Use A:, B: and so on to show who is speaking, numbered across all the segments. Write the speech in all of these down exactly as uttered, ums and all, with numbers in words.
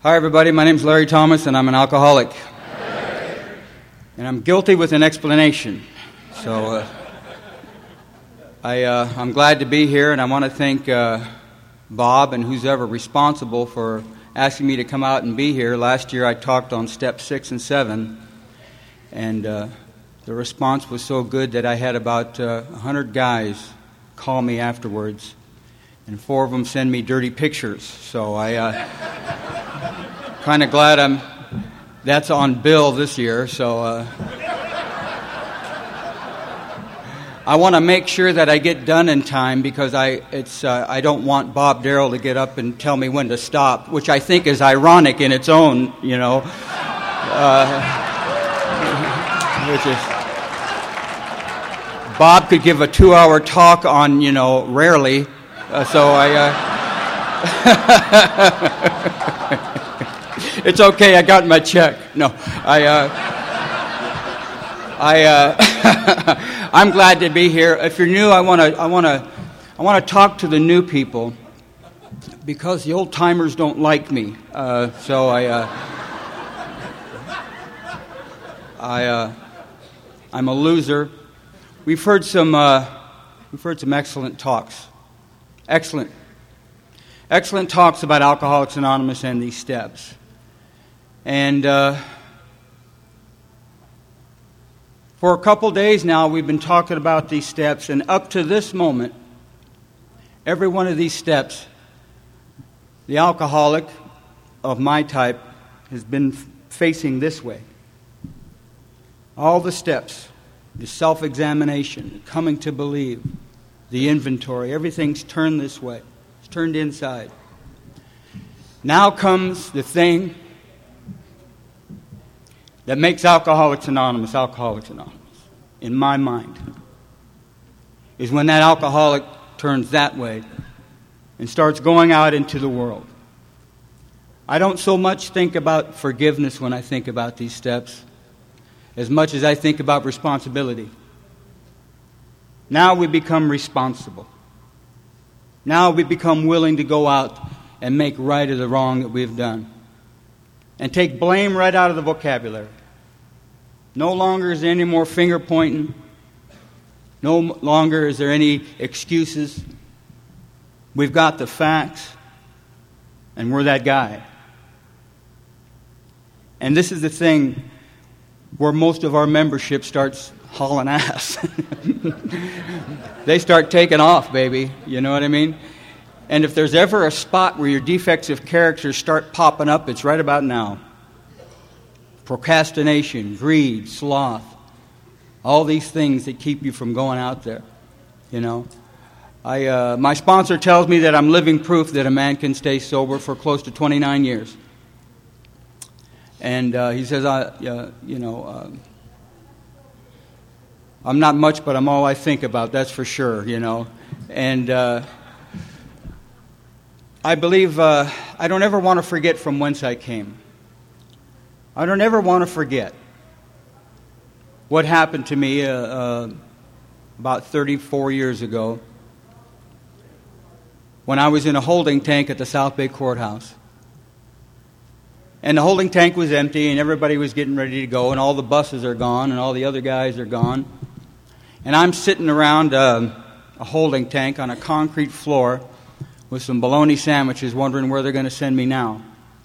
A: Hi, everybody. My name's Larry Thomas, and I'm an alcoholic. And I'm guilty with an explanation. So uh, I, uh, I'm glad to be here, and I want to thank uh, Bob and who's ever responsible for asking me to come out and be here. Last year I talked on step six and seven, and uh, the response was so good that I had about uh, one hundred guys call me afterwards, and four of them send me dirty pictures. So I... Uh, kind of glad I'm that's on bill this year, so uh, I want to make sure that I get done in time because I it's uh, I don't want Bob Darrell to get up and tell me when to stop, which I think is ironic in its own, you know. Uh, which is Bob could give a two-hour talk on, you know, rarely, uh, so I. Uh, It's okay. I got my check. No, I. Uh, I. Uh, I'm glad to be here. If you're new, I want to. I want to. I want to talk to the new people because the old timers don't like me. Uh, so I. Uh, I. Uh, I'm a loser. We've heard some. Uh, we've heard some excellent talks. Excellent. Excellent talks about Alcoholics Anonymous and these steps. And uh, for a couple days now, we've been talking about these steps, and up to this moment, every one of these steps, the alcoholic of my type has been f- facing this way. All the steps, the self-examination, the coming to believe, the inventory, everything's turned this way. It's turned inside. Now comes the thing that makes Alcoholics Anonymous Alcoholics Anonymous, in my mind, is when that alcoholic turns that way and starts going out into the world. I don't so much think about forgiveness when I think about these steps as much as I think about responsibility. Now we become responsible. Now we become willing to go out and make right of the wrong that we've done. And take blame right out of the vocabulary. No longer is there any more finger pointing. No longer is there any excuses. We've got the facts, and we're that guy. And this is the thing where most of our membership starts hauling ass. They start taking off, baby. You know what I mean? And if there's ever a spot where your defects of character start popping up, it's right about now. Procrastination, greed, sloth, all these things that keep you from going out there. You know, I uh, my sponsor tells me that I'm living proof that a man can stay sober for close to twenty-nine years. And uh, he says, I, uh, you know, uh, I'm not much, but I'm all I think about. That's for sure. You know, and. Uh, I believe uh, I don't ever want to forget from whence I came. I don't ever want to forget what happened to me uh, uh, about thirty-four years ago when I was in a holding tank at the South Bay Courthouse. And the holding tank was empty, and everybody was getting ready to go, and all the buses are gone, and all the other guys are gone. And I'm sitting around uh, a holding tank on a concrete floor with some bologna sandwiches, wondering where they're going to send me now.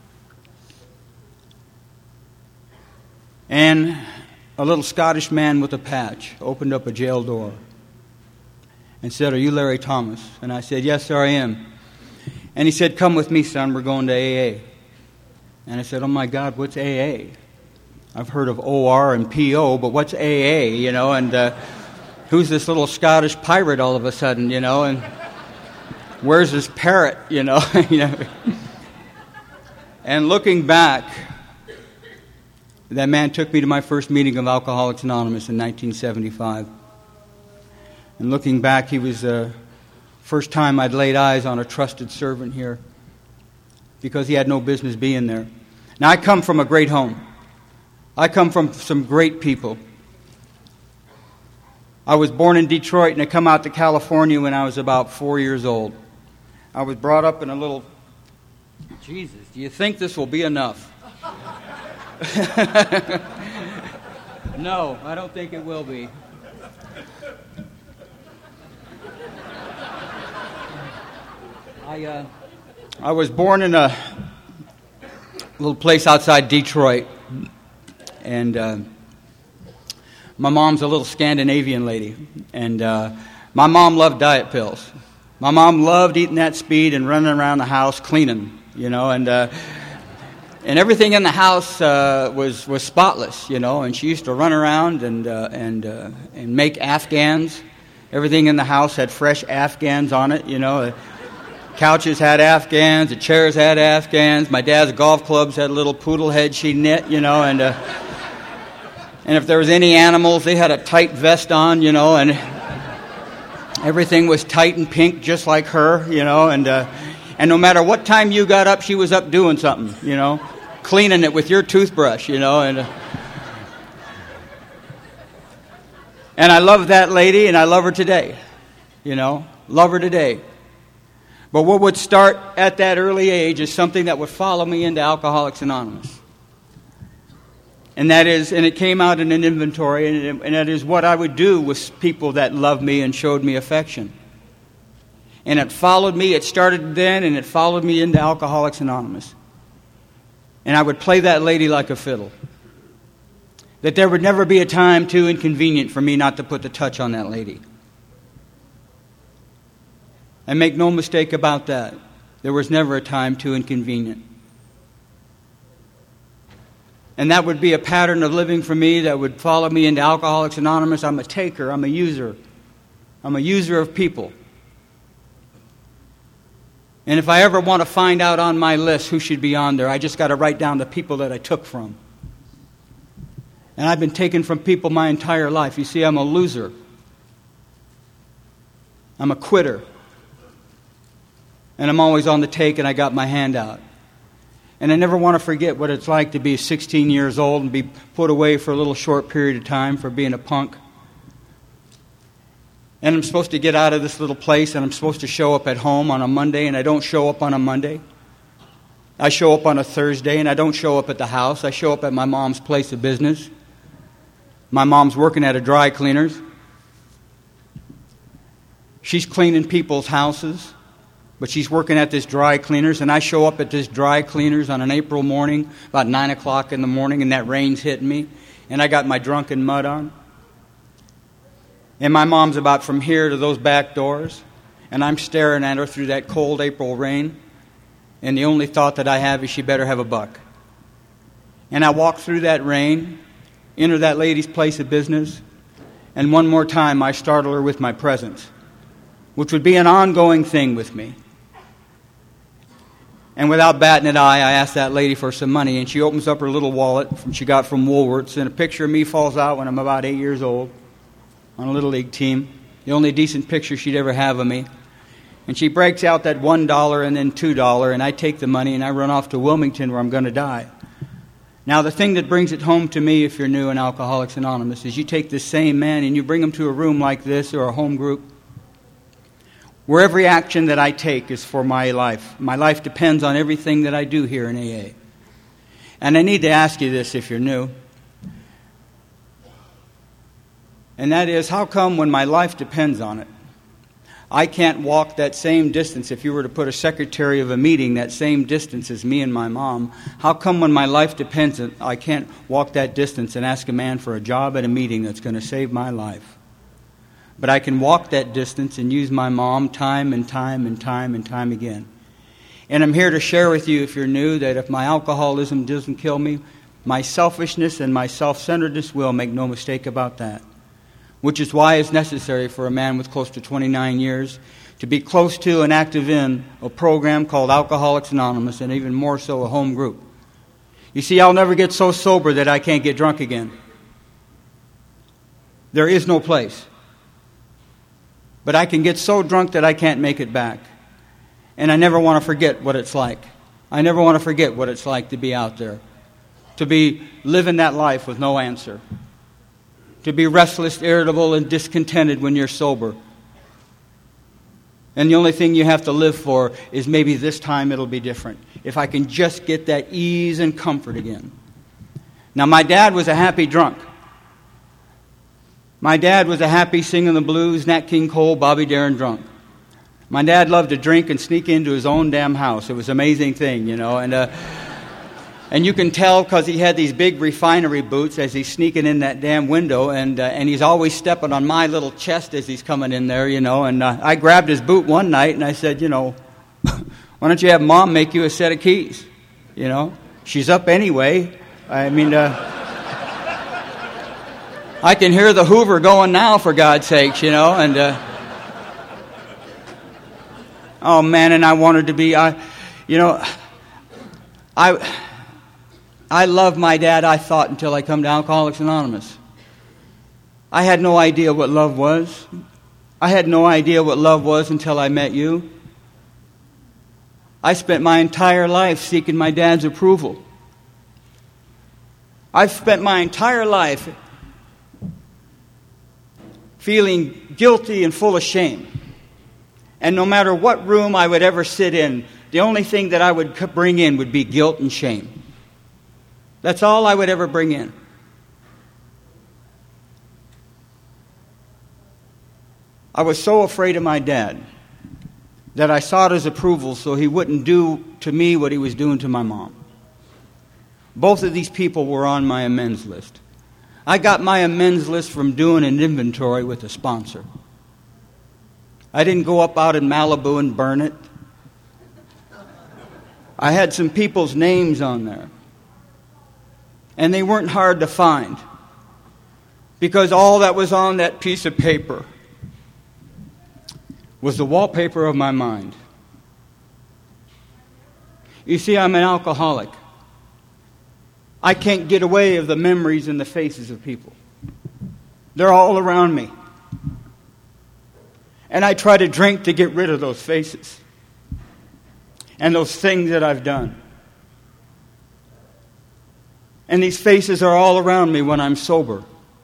A: And a little Scottish man with a patch opened up a jail door and said, "Are you Larry Thomas?" And I said, "Yes, sir, I am." And he said, "Come with me, son, we're going to A A." And I said, "Oh my God, what's A A? I've heard of O R and P O, but what's A A, you know, and uh, who's this little Scottish pirate all of a sudden, you know, and where's his parrot, you know? you know? And looking back, that man took me to my first meeting of Alcoholics Anonymous in nineteen seventy-five. And looking back, he was the first time I'd laid eyes on a trusted servant here because he had no business being there. Now, I come from a great home. I come from some great people. I was born in Detroit, and I come out to California when I was about four years old. I was brought up in a little Jesus, do you think this will be enough? No, I don't think it will be. I uh, I was born in a little place outside Detroit, and uh, my mom's a little Scandinavian lady, and uh, my mom loved diet pills. My mom loved eating that speed and running around the house cleaning, you know, and uh, and everything in the house uh, was was spotless, you know. And she used to run around and uh, and uh, and make Afghans. Everything in the house had fresh Afghans on it, you know. Couches had Afghans, the chairs had Afghans. My dad's golf clubs had a little poodle head she knit, you know, and uh, and if there was any animals, they had a tight vest on, you know, and everything was tight and pink, just like her, you know, and uh, and no matter what time you got up, she was up doing something, you know, cleaning it with your toothbrush, you know, and uh, and I love that lady, and I love her today, you know, love her today. But what would start at that early age is something that would follow me into Alcoholics Anonymous. And that is, and it came out in an inventory, and, it, and that is what I would do with people that loved me and showed me affection. And it followed me, it started then, and it followed me into Alcoholics Anonymous. And I would play that lady like a fiddle. That there would never be a time too inconvenient for me not to put the touch on that lady. And make no mistake about that, there was never a time too inconvenient. And that would be a pattern of living for me that would follow me into Alcoholics Anonymous. I'm a taker, I'm a user. I'm a user of people. And if I ever want to find out on my list who should be on there, I just got to write down the people that I took from. And I've been taken from people my entire life. You see, I'm a loser. I'm a quitter. And I'm always on the take, and I got my hand out. And I never want to forget what it's like to be sixteen years old and be put away for a little short period of time for being a punk. And I'm supposed to get out of this little place, and I'm supposed to show up at home on a Monday, and I don't show up on a Monday. I show up on a Thursday, and I don't show up at the house. I show up at my mom's place of business. My mom's working at a dry cleaner's. She's cleaning people's houses. But she's working at this dry cleaner's, and I show up at this dry cleaner's on an April morning, about nine o'clock in the morning, and that rain's hitting me, and I got my drunken mud on. And my mom's about from here to those back doors, and I'm staring at her through that cold April rain, and the only thought that I have is she better have a buck. And I walk through that rain, enter that lady's place of business, and one more time I startle her with my presence, which would be an ongoing thing with me. And without batting an eye, I asked that lady for some money, and she opens up her little wallet from she got from Woolworths, and a picture of me falls out when I'm about eight years old on a Little League team, the only decent picture she'd ever have of me. And she breaks out that one dollar and then two dollars, and I take the money and I run off to Wilmington where I'm going to die. Now, the thing that brings it home to me, if you're new in Alcoholics Anonymous, is you take this same man and you bring him to a room like this or a home group, where every action that I take is for my life. My life depends on everything that I do here in A A. And I need to ask you this if you're new. And that is, how come when my life depends on it, I can't walk that same distance? If you were to put a secretary of a meeting that same distance as me and my mom, how come when my life depends on it, I can't walk that distance and ask a man for a job at a meeting that's going to save my life? But I can walk that distance and use my mom time and time and time and time again. And I'm here to share with you, if you're new, that if my alcoholism doesn't kill me, my selfishness and my self-centeredness will, make no mistake about that. Which is why it's necessary for a man with close to twenty-nine years to be close to and active in a program called Alcoholics Anonymous, and even more so a home group. You see, I'll never get so sober that I can't get drunk again. There is no place. But I can get so drunk that I can't make it back. And I never want to forget what it's like. I never want to forget what it's like to be out there. To be living that life with no answer. To be restless, irritable, and discontented when you're sober. And the only thing you have to live for is maybe this time it'll be different. if I can just get that ease and comfort again. Now, my dad was a happy drunk. My dad was a happy singing the blues, Nat King Cole, Bobby Darin drunk. My dad loved to drink and sneak into his own damn house. It was an amazing thing, you know. And uh, and you can tell because he had these big refinery boots as he's sneaking in that damn window, and uh, and he's always stepping on my little chest as he's coming in there, you know. And uh, I grabbed his boot one night and I said, you know, why don't you have Mom make you a set of keys? You know, she's up anyway. I mean, uh, I can hear the Hoover going now, for God's sakes, you know. And uh, oh man, and I wanted to be, I, you know, I. I loved my dad, I thought, until I come to Alcoholics Anonymous. I had no idea what love was. I had no idea what love was until I met you. I spent my entire life seeking my dad's approval. I've spent my entire life feeling guilty and full of shame. And no matter what room I would ever sit in, the only thing that I would bring in would be guilt and shame. That's all I would ever bring in. I was so afraid of my dad that I sought his approval so he wouldn't do to me what he was doing to my mom. Both of these people were on my amends list. I got my amends list from doing an inventory with a sponsor. I didn't go up out in Malibu and burn it. I had some people's names on there. And they weren't hard to find, because all that was on that piece of paper was the wallpaper of my mind. You see, I'm an alcoholic. I can't get away of the memories and the faces of people. They're all around me. And I try to drink to get rid of those faces and those things that I've done. And these faces are all around me when I'm sober.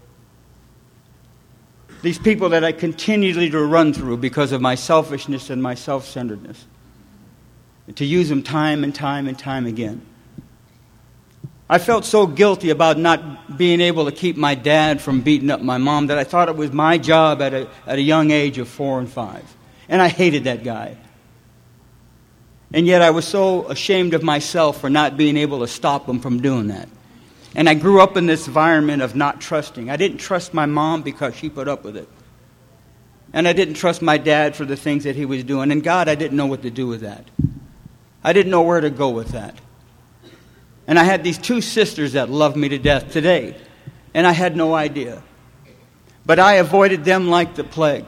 A: These people that I continually to run through because of my selfishness and my self-centeredness. And to use them time and time and time again. I felt so guilty about not being able to keep my dad from beating up my mom that I thought it was my job at a, at a young age of four and five. And I hated that guy. And yet I was so ashamed of myself for not being able to stop him from doing that. And I grew up in this environment of not trusting. I didn't trust my mom because she put up with it. And I didn't trust my dad for the things that he was doing. And God, I didn't know what to do with that. I didn't know where to go with that. And I had these two sisters that loved me to death today. And I had no idea. But I avoided them like the plague.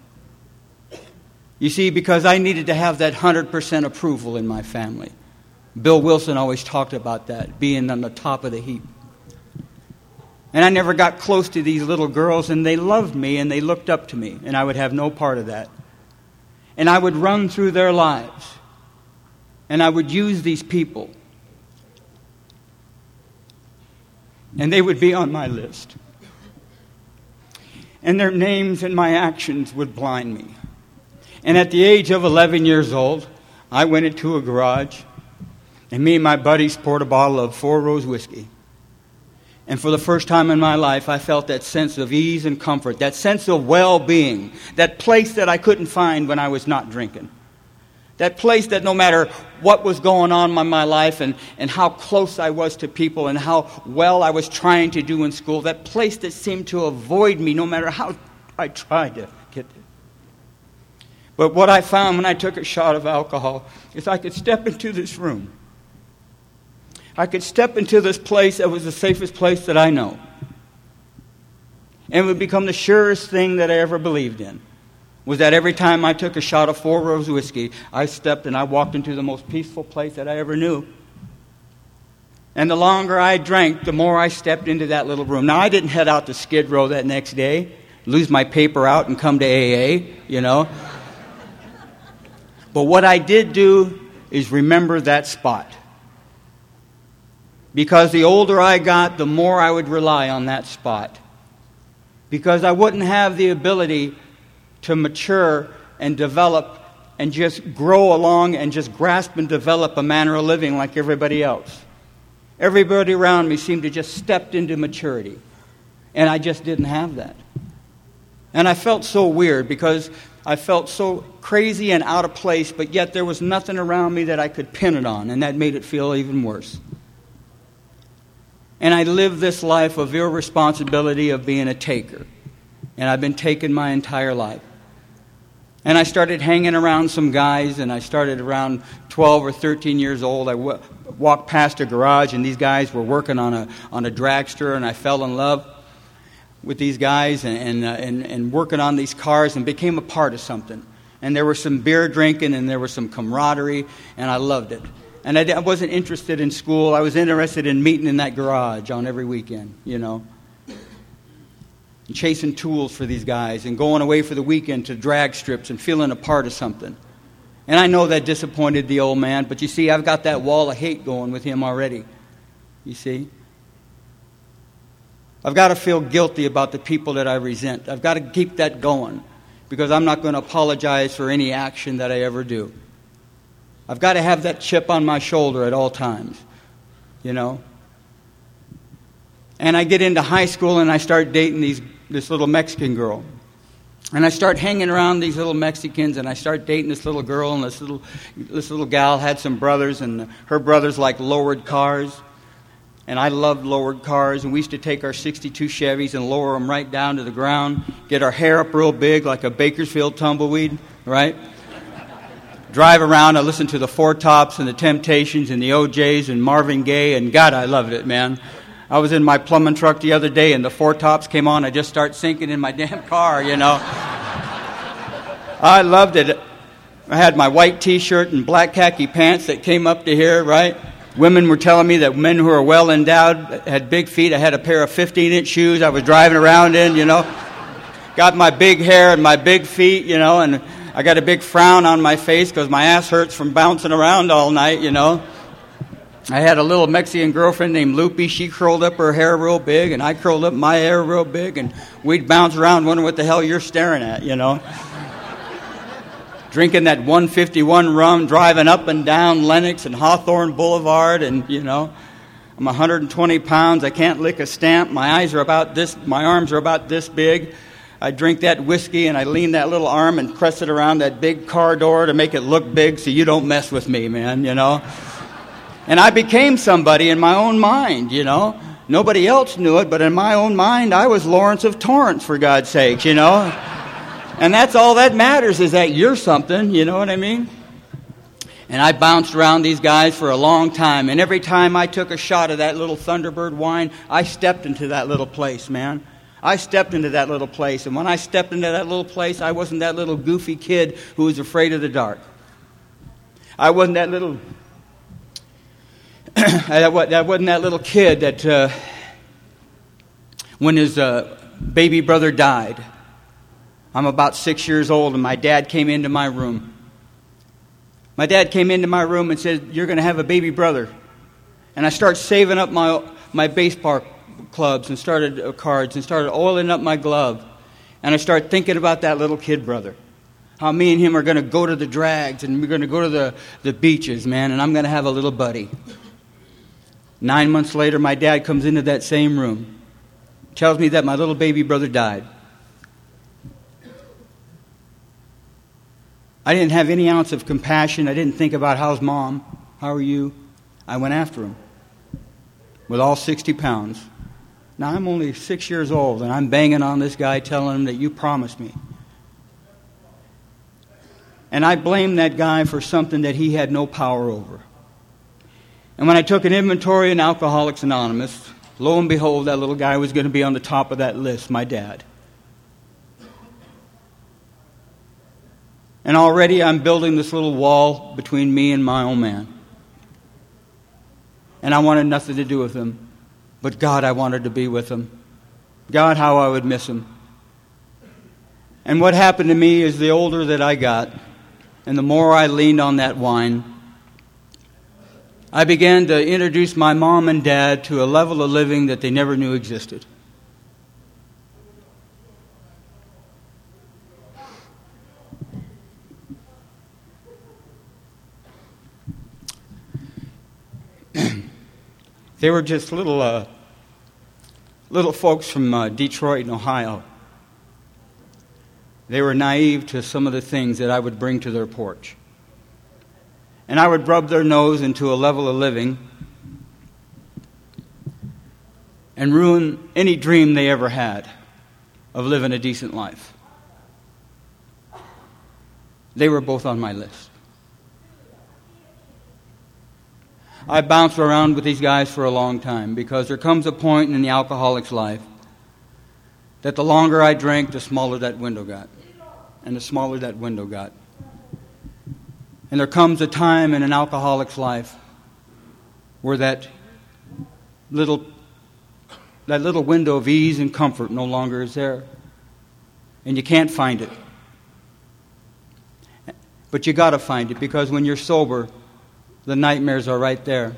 A: You see, because I needed to have that one hundred percent approval in my family. Bill Wilson always talked about that, being on the top of the heap. And I never got close to these little girls, and they loved me, and they looked up to me, and I would have no part of that. And I would run through their lives, and I would use these people, and they would be on my list. And their names and my actions would blind me. And at the age of eleven years old, I went into a garage, and me and my buddies poured a bottle of Four Rose whiskey. And for the first time in my life, I felt that sense of ease and comfort, that sense of well-being, that place that I couldn't find when I was not drinking. That place that no matter what was going on in my life and, and how close I was to people and how well I was trying to do in school, that place that seemed to avoid me no matter how I tried to get there. But what I found when I took a shot of alcohol is I could step into this room. I could step into this place that was the safest place that I know. And it would become the surest thing that I ever believed in. Was that every time I took a shot of Four Rose whiskey, I stepped and I walked into the most peaceful place that I ever knew. And the longer I drank, the more I stepped into that little room. Now, I didn't head out to Skid Row that next day, lose my paper out and come to A A, you know. But what I did do is remember that spot. Because the older I got, the more I would rely on that spot. Because I wouldn't have the ability to mature and develop and just grow along and just grasp and develop a manner of living like everybody else. Everybody around me seemed to just step into maturity. And I just didn't have that. And I felt so weird because I felt so crazy and out of place, but yet there was nothing around me that I could pin it on, and that made it feel even worse. And I lived this life of irresponsibility of being a taker. And I've been taken my entire life. And I started hanging around some guys, and I started around twelve or thirteen years old. I w- walked past a garage, and these guys were working on a on a dragster, and I fell in love with these guys and and, uh, and and working on these cars and became a part of something. And there was some beer drinking, and there was some camaraderie, and I loved it. And I, I wasn't interested in school. I was interested in meeting in that garage on every weekend, you know. And chasing tools for these guys and going away for the weekend to drag strips and feeling a part of something. And I know that disappointed the old man, but you see, I've got that wall of hate going with him already. You see? I've got to feel guilty about the people that I resent. I've got to keep that going because I'm not going to apologize for any action that I ever do. I've got to have that chip on my shoulder at all times, you know. And I get into high school and I start dating these this little Mexican girl. And I start hanging around these little Mexicans, and I start dating this little girl, and this little this little gal had some brothers, and her brothers like lowered cars. And I loved lowered cars, and we used to take our sixty-two Chevys and lower them right down to the ground, get our hair up real big like a Bakersfield tumbleweed, right? Drive around and listen to the Four Tops and the Temptations and the O Js and Marvin Gaye, and God, I loved it, man. I was in my plumbing truck the other day, and the Four Tops came on. I just start sinking in my damn car, you know. I loved it. I had my white T-shirt and black khaki pants that came up to here, right? Women were telling me that men who are well endowed had big feet. I had a pair of fifteen-inch shoes I was driving around in, you know. Got my big hair and my big feet, you know, and I got a big frown on my face because my ass hurts from bouncing around all night, you know. I had a little Mexican girlfriend named Lupe. She curled up her hair real big, and I curled up my hair real big, and we'd bounce around wondering what the hell you're staring at, you know. Drinking that one fifty-one rum, driving up and down Lenox and Hawthorne Boulevard, and, you know, I'm one hundred twenty pounds. I can't lick a stamp. My eyes are about this, my arms are about this big. I drink that whiskey, and I lean that little arm and press it around that big car door to make it look big so you don't mess with me, man, you know. And I became somebody in my own mind, you know. Nobody else knew it, but in my own mind, I was Lawrence of Torrance, for God's sakes, you know. And that's all that matters is that you're something, you know what I mean? And I bounced around these guys for a long time. And every time I took a shot of that little Thunderbird wine, I stepped into that little place, man. I stepped into that little place. And when I stepped into that little place, I wasn't that little goofy kid who was afraid of the dark. I wasn't that little... that wasn't that little kid that uh, when his uh, baby brother died. I'm about six years old, and my dad came into my room. My dad came into my room and said, "You're going to have a baby brother." And I started saving up my my baseball clubs and started uh, cards and started oiling up my glove. And I started thinking about that little kid brother. How me and him are going to go to the drags, and we're going to go to the, the beaches, man, and I'm going to have a little buddy. Nine months later, my dad comes into that same room, tells me that my little baby brother died. I didn't have any ounce of compassion. I didn't think about, how's mom? How are you? I went after him with all sixty pounds. Now, I'm only six years old, and I'm banging on this guy telling him that you promised me. And I blamed that guy for something that he had no power over. And when I took an inventory in Alcoholics Anonymous, lo and behold, that little guy was going to be on the top of that list, my dad. And already I'm building this little wall between me and my own man. And I wanted nothing to do with him. But God, I wanted to be with him. God, how I would miss him. And what happened to me is the older that I got, and the more I leaned on that wine, I began to introduce my mom and dad to a level of living that they never knew existed. They were just little, uh, little folks from uh, Detroit and Ohio. They were naive to some of the things that I would bring to their porch. And I would rub their nose into a level of living and ruin any dream they ever had of living a decent life. They were both on my list. I bounced around with these guys for a long time because there comes a point in the alcoholic's life that the longer I drank, the smaller that window got. And the smaller that window got. And there comes a time in an alcoholic's life where that little, that little window of ease and comfort no longer is there. And you can't find it. But you got to find it, because when you're sober, the nightmares are right there.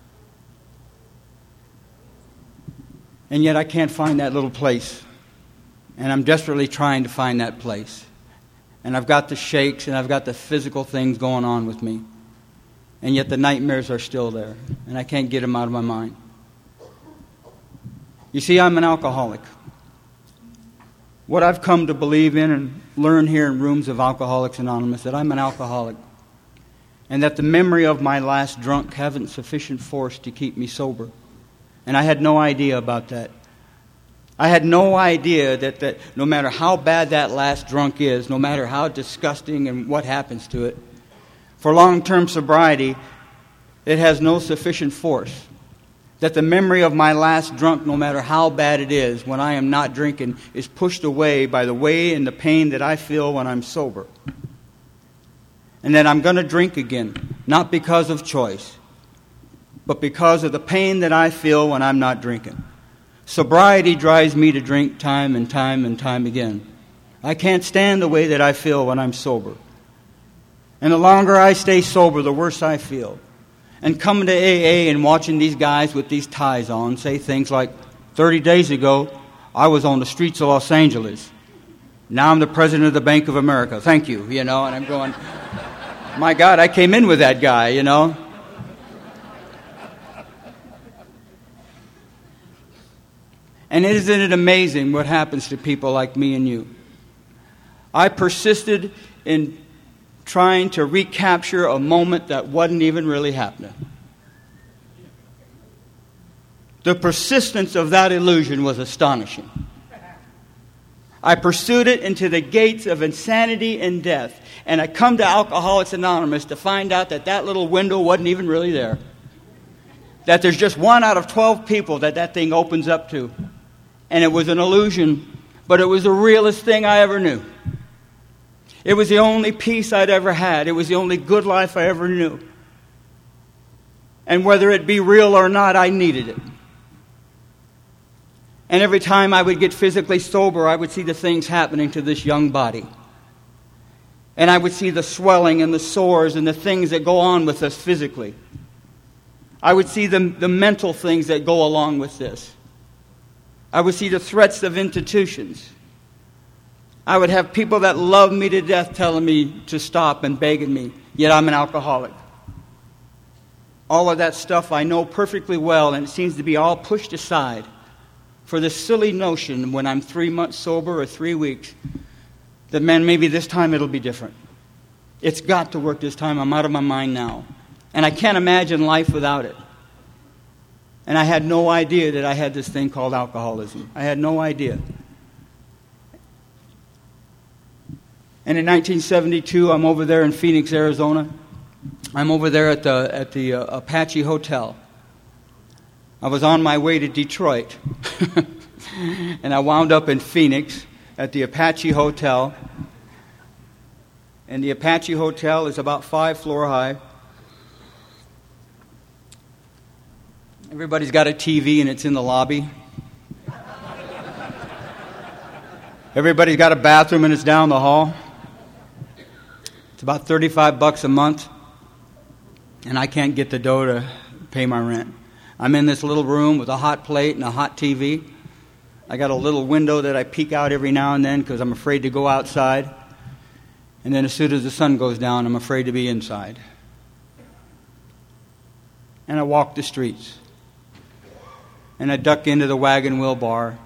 A: And yet I can't find that little place. And I'm desperately trying to find that place. And I've got the shakes and I've got the physical things going on with me. And yet the nightmares are still there. And I can't get them out of my mind. You see, I'm an alcoholic. What I've come to believe in and learn here in rooms of Alcoholics Anonymous, that I'm an alcoholic. And that the memory of my last drunk haven't sufficient force to keep me sober. And I had no idea about that. I had no idea that, that no matter how bad that last drunk is, no matter how disgusting and what happens to it, for long-term sobriety, it has no sufficient force. That the memory of my last drunk, no matter how bad it is, when I am not drinking, is pushed away by the way and the pain that I feel when I'm sober. And that I'm going to drink again, not because of choice, but because of the pain that I feel when I'm not drinking. Sobriety drives me to drink time and time and time again. I can't stand the way that I feel when I'm sober. And the longer I stay sober, the worse I feel. And coming to A A and watching these guys with these ties on say things like, thirty days ago, I was on the streets of Los Angeles. Now I'm the president of the Bank of America. Thank you, you know. And I'm going, my God, I came in with that guy, you know. And isn't it amazing what happens to people like me and you? I persisted in trying to recapture a moment that wasn't even really happening. The persistence of that illusion was astonishing. I pursued it into the gates of insanity and death. And I come to Alcoholics Anonymous to find out that that little window wasn't even really there. That there's just one out of twelve people that that thing opens up to. And it was an illusion, but it was the realest thing I ever knew. It was the only peace I'd ever had. It was the only good life I ever knew. And whether it be real or not, I needed it. And every time I would get physically sober, I would see the things happening to this young body. And I would see the swelling and the sores and the things that go on with us physically. I would see the, the mental things that go along with this. I would see the threats of institutions. I would have people that love me to death telling me to stop and begging me, yet I'm an alcoholic. All of that stuff I know perfectly well, and it seems to be all pushed aside for this silly notion when I'm three months sober or three weeks that, man, maybe this time it'll be different. It's got to work this time. I'm out of my mind now. And I can't imagine life without it. And I had no idea that I had this thing called alcoholism. I had no idea. And in nineteen seventy-two, I'm over there in Phoenix, Arizona. I'm over there at the at the uh, Apache Hotel. I was on my way to Detroit, and I wound up in Phoenix at the Apache Hotel. And the Apache Hotel is about five floor high. Everybody's got a T V and it's in the lobby. Everybody's got a bathroom and it's down the hall. It's about thirty-five bucks a month. And I can't get the dough to pay my rent. I'm in this little room with a hot plate and a hot T V. I got a little window that I peek out every now and then because I'm afraid to go outside. And then as soon as the sun goes down, I'm afraid to be inside. And I walk the streets. and I duck into the wagon wheel bar,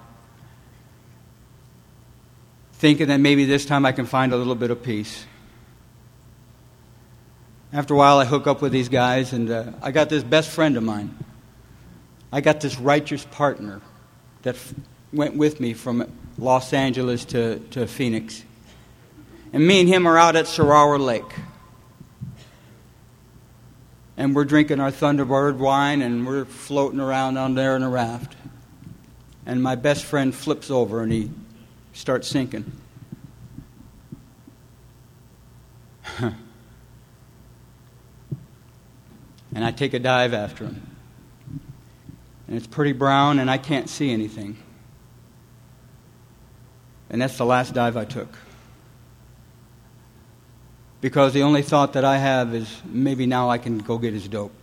A: thinking that maybe this time I can find a little bit of peace. After a while, I hook up with these guys, and uh, I got this best friend of mine. I got this righteous partner that f- went with me from Los Angeles to, to Phoenix. And me and him are out at Sarawar Lake. And we're drinking our Thunderbird wine, and we're floating around down there in a raft. And my best friend flips over, and he starts sinking. And I take a dive after him. And it's pretty brown, and I can't see anything. And that's the last dive I took. Because the only thought that I have is, maybe now I can go get his dope.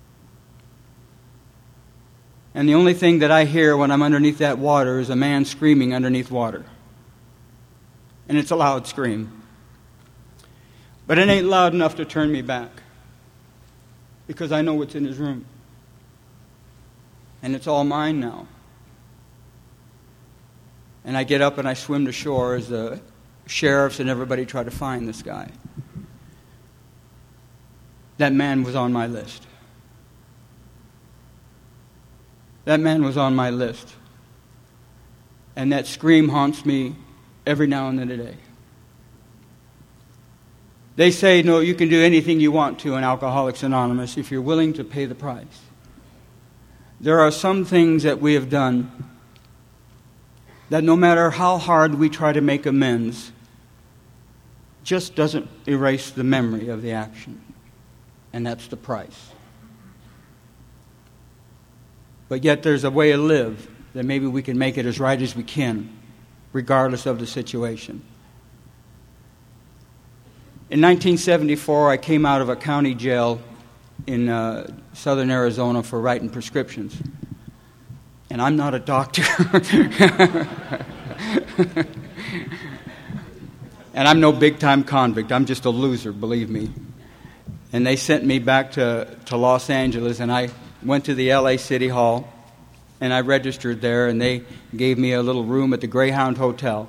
A: And the only thing that I hear when I'm underneath that water is a man screaming underneath water. And it's a loud scream. But it ain't loud enough to turn me back. Because I know what's in his room. And it's all mine now. And I get up and I swim to shore as the sheriffs and everybody try to find this guy. That man was on my list. That man was on my list. And that scream haunts me every now and then today. They say, no, you can do anything you want to in Alcoholics Anonymous if you're willing to pay the price. There are some things that we have done that no matter how hard we try to make amends, just doesn't erase the memory of the action. And that's the price. But yet there's a way to live that maybe we can make it as right as we can, regardless of the situation. In nineteen seventy-four, I came out of a county jail in uh, southern Arizona for writing prescriptions. And I'm not a doctor. And I'm no big-time convict. I'm just a loser, believe me. And they sent me back to, to Los Angeles, and I went to the L A City Hall, and I registered there, and they gave me a little room at the Greyhound Hotel.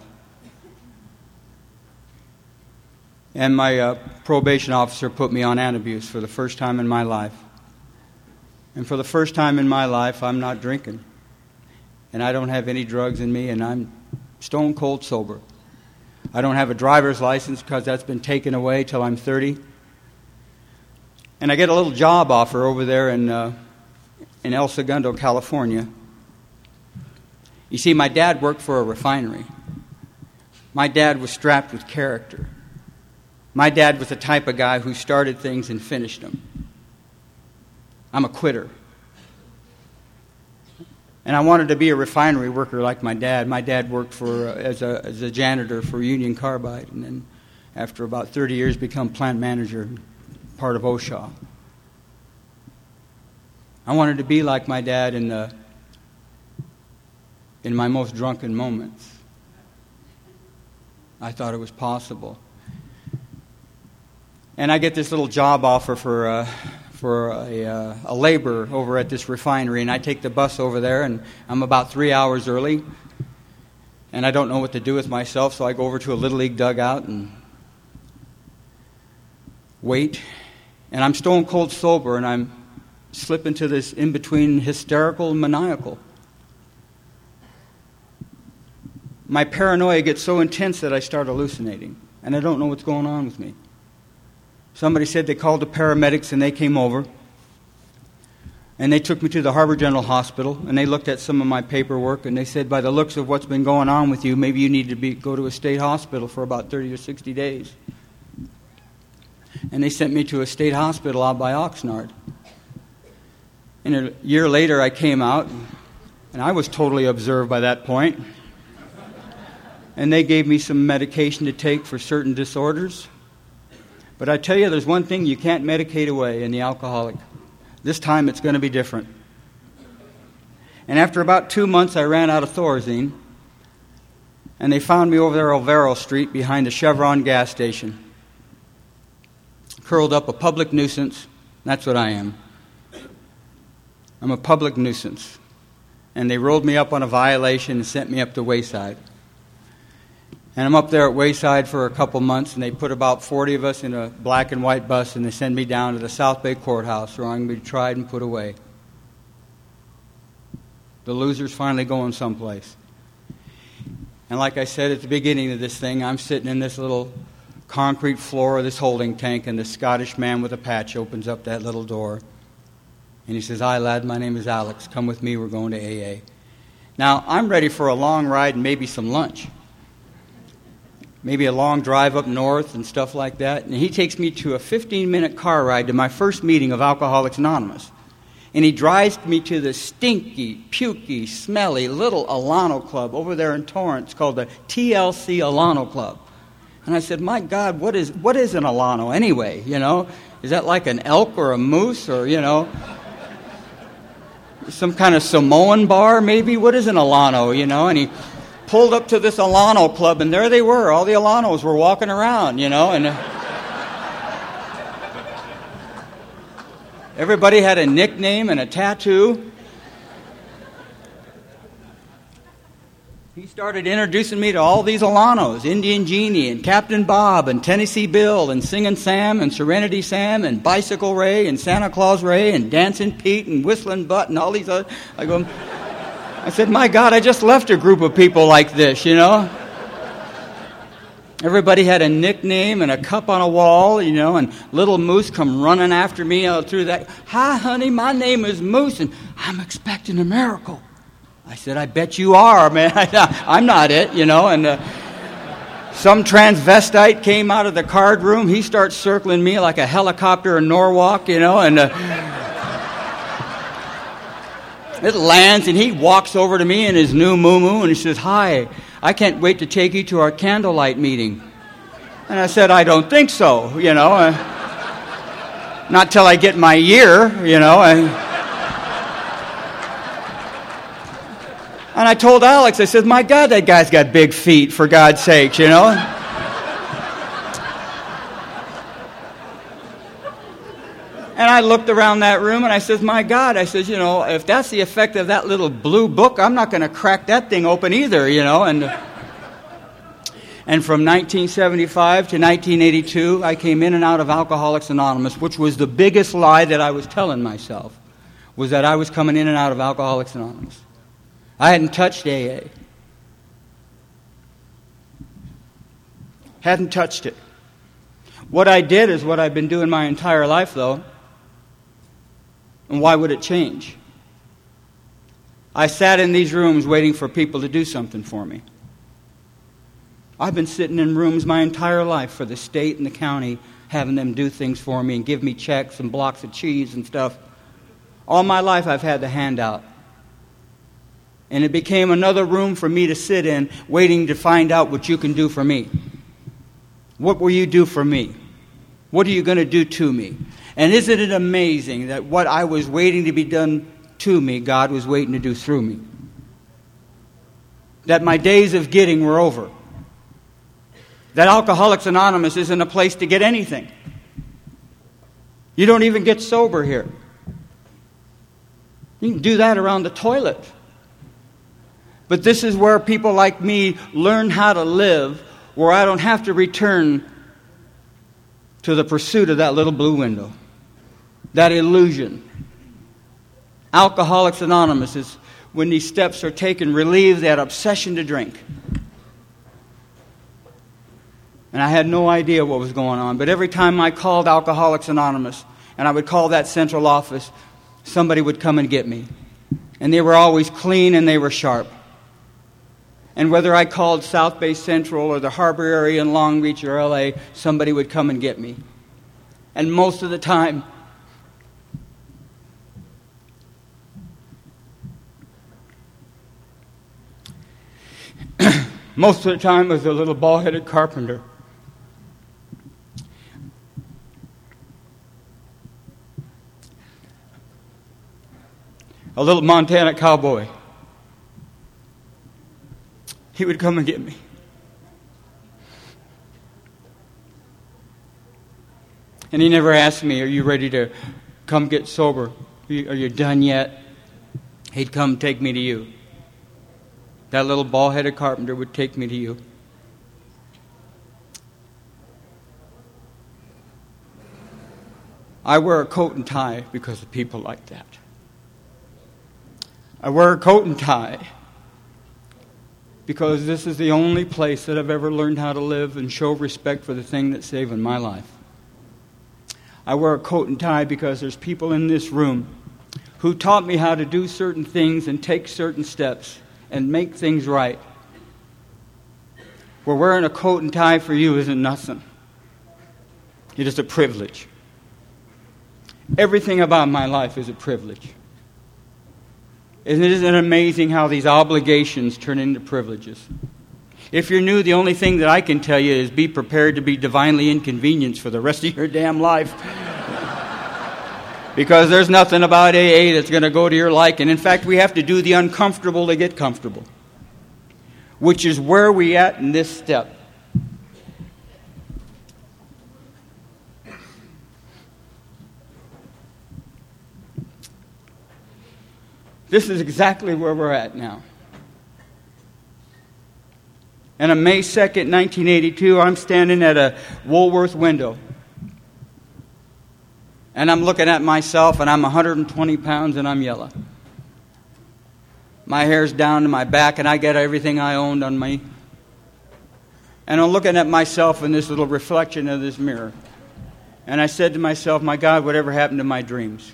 A: And my uh, probation officer put me on Antabuse for the first time in my life. And for the first time in my life, I'm not drinking. And I don't have any drugs in me, and I'm stone cold sober. I don't have a driver's license because that's been taken away till I'm thirty. And I get a little job offer over there in, uh, in El Segundo, California. You see, my dad worked for a refinery. My dad was strapped with character. My dad was the type of guy who started things and finished them. I'm a quitter. And I wanted to be a refinery worker like my dad. My dad worked for uh, as a as a janitor for Union Carbide, and then after about thirty years, become plant manager, part of Oshaw. I wanted to be like my dad in the in my most drunken moments. I thought it was possible. And I get this little job offer for uh, for a, uh, a laborer over at this refinery, and I take the bus over there, and I'm about three hours early, and I don't know what to do with myself, so I go over to a Little League dugout and wait, and I'm stone cold sober, and I'm slipping to this in-between hysterical and maniacal. My paranoia gets so intense that I start hallucinating, and I don't know what's going on with me. Somebody said they called the paramedics, and they came over. And they took me to the Harbor General Hospital, and they looked at some of my paperwork, and they said, by the looks of what's been going on with you, maybe you need to be, go to a state hospital for about thirty or sixty days. And they sent me to a state hospital out by Oxnard. And a year later, I came out, and I was totally observed by that point. And they gave me some medication to take for certain disorders. But I tell you, there's one thing you can't medicate away in the alcoholic. This time it's going to be different. And after about two months, I ran out of Thorazine. And they found me over there on Alvaro Street behind the Chevron gas station. Curled up, a public nuisance. That's what I am. I'm a public nuisance. and they rolled me up on a violation and sent me up to Wayside. And I'm up there at Wayside for a couple months, and they put about forty of us in a black and white bus, and they send me down to the South Bay Courthouse where I'm going to be tried and put away. The loser's finally going someplace. And like I said at the beginning of this thing, I'm sitting in this little concrete floor of this holding tank, and this Scottish man with a patch opens up that little door. And he says, "Hi, lad, my name is Alex. Come with me, we're going to A A." Now, I'm ready for a long ride and maybe some lunch. Maybe a long drive up north and stuff like that. And he takes me to a fifteen-minute car ride to my first meeting of Alcoholics Anonymous. And he drives me to the stinky, pukey, smelly little Alano Club over there in Torrance called the T L C Alano Club. And I said, my God, what is what is an Alano anyway, you know? Is that like an elk or a moose or, you know, some kind of Samoan bar maybe? What is an Alano, you know? And he pulled up to this Alano Club, and there they were. All the Alanos were walking around, you know, and uh, everybody had a nickname and a tattoo. He started introducing me to all these Alanos, Indian Genie and Captain Bob and Tennessee Bill and Singing Sam and Serenity Sam and Bicycle Ray and Santa Claus Ray and Dancing Pete and Whistling Butt and all these other... I go... I said, my God, I just left a group of people like this, you know. Everybody had a nickname and a cup on a wall, you know, and little Moose come running after me out through that. "Hi, honey, my name is Moose, and I'm expecting a miracle." I said, "I bet you are, man. I'm not it, you know." And uh, some transvestite came out of the card room. He starts circling me like a helicopter in Norwalk, you know, and... Uh, It lands, and he walks over to me in his new moo-moo, and he says, "Hi, I can't wait to take you to our candlelight meeting." And I said, "I don't think so, you know. Uh, not till I get my year, you know." And, and I told Alex, I said, "My God, that guy's got big feet, for God's sakes, you know." And I looked around that room, and I said, my God, I said, you know, if that's the effect of that little blue book, I'm not going to crack that thing open either, you know. And and from nineteen seventy-five to nineteen eighty-two, I came in and out of Alcoholics Anonymous, which was the biggest lie that I was telling myself, was that I was coming in and out of Alcoholics Anonymous. I hadn't touched A A. Hadn't touched it. What I did is what I've been doing my entire life, though. And why would it change? I sat in these rooms waiting for people to do something for me. I've been sitting in rooms my entire life for the state and the county, having them do things for me and give me checks and blocks of cheese and stuff. All my life I've had the handout. And it became another room for me to sit in, waiting to find out what you can do for me. What will you do for me? What are you going to do to me? And isn't it amazing that what I was waiting to be done to me, God was waiting to do through me? That my days of getting were over. That Alcoholics Anonymous isn't a place to get anything. You don't even get sober here. You can do that around the toilet. But this is where people like me learn how to live, where I don't have to return to the pursuit of that little blue window, that illusion. Alcoholics Anonymous is, when these steps are taken, relieve that obsession to drink. And I had no idea what was going on, but every time I called Alcoholics Anonymous, and I would call that central office, somebody would come and get me. And they were always clean and they were sharp. And whether I called South Bay Central or the Harbor area in Long Beach or L A, somebody would come and get me. And most of the time, most of the time it was a little bald-headed carpenter. A little Montana cowboy. He would come and get me. And he never asked me, "Are you ready to come get sober? Are you, are you done yet?" he'd come take me to you. That little bald-headed carpenter would take me to you. I wear a coat and tie because of people like that. I wear a coat and tie because this is the only place that I've ever learned how to live and show respect for the thing that's saving my life. I wear a coat and tie because there's people in this room who taught me how to do certain things and take certain steps and make things right. Where wearing a coat and tie for you isn't nothing. It is a privilege. Everything about my life is a privilege. Isn't it amazing how these obligations turn into privileges? If you're new, the only thing that I can tell you is be prepared to be divinely inconvenienced for the rest of your damn life. Because there's nothing about A A that's going to go to your liking. In fact, we have to do the uncomfortable to get comfortable, which is where we at in this step. This is exactly where we're at now. And on May second, nineteen eighty-two, I'm standing at a Woolworth window. And I'm looking at myself, and I'm one hundred twenty pounds, and I'm yellow. My hair's down to my back, and I got everything I owned on me. And I'm looking at myself in this little reflection of this mirror. And I said to myself, my God, whatever happened to my dreams?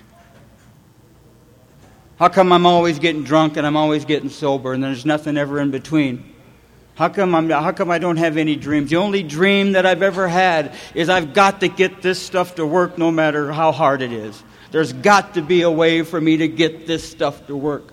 A: How come I'm always getting drunk and I'm always getting sober and there's nothing ever in between? How come I'm, how come I don't have any dreams? The only dream that I've ever had is I've got to get this stuff to work no matter how hard it is. There's got to be a way for me to get this stuff to work.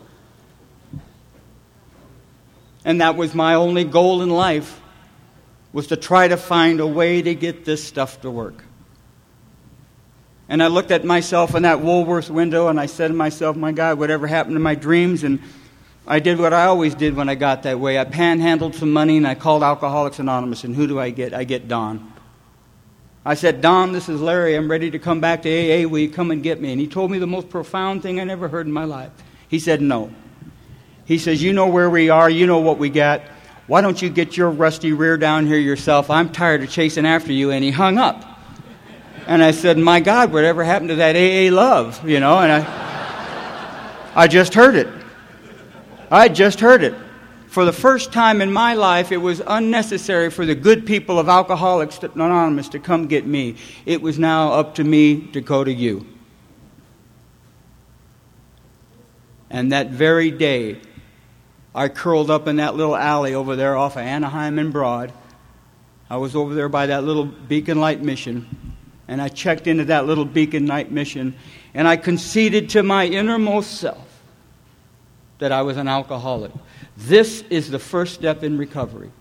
A: And that was my only goal in life, was to try to find a way to get this stuff to work. And I looked at myself in that Woolworth window and I said to myself, my God, whatever happened to my dreams? And I did what I always did when I got that way. I panhandled some money and I called Alcoholics Anonymous. And who do I get? I get Don. I said, Don, this is Larry. I'm ready to come back to A A. Will you come and get me? And he told me the most profound thing I never heard in my life. He said, no. He says, you know where we are. You know what we got. Why don't you get your rusty rear down here yourself? I'm tired of chasing after you. And he hung up. And I said, my God, whatever happened to that A A love? You know, and I, I just heard it. I just heard it. For the first time in my life, it was unnecessary for the good people of Alcoholics Anonymous to come get me. It was now up to me to go to you. And that very day, I curled up in that little alley over there off of Anaheim and Broad. I was over there by that little Beacon Light Mission. And I checked into that little Beacon Light Mission. And I conceded to my innermost self that I was an alcoholic. This is the first step in recovery.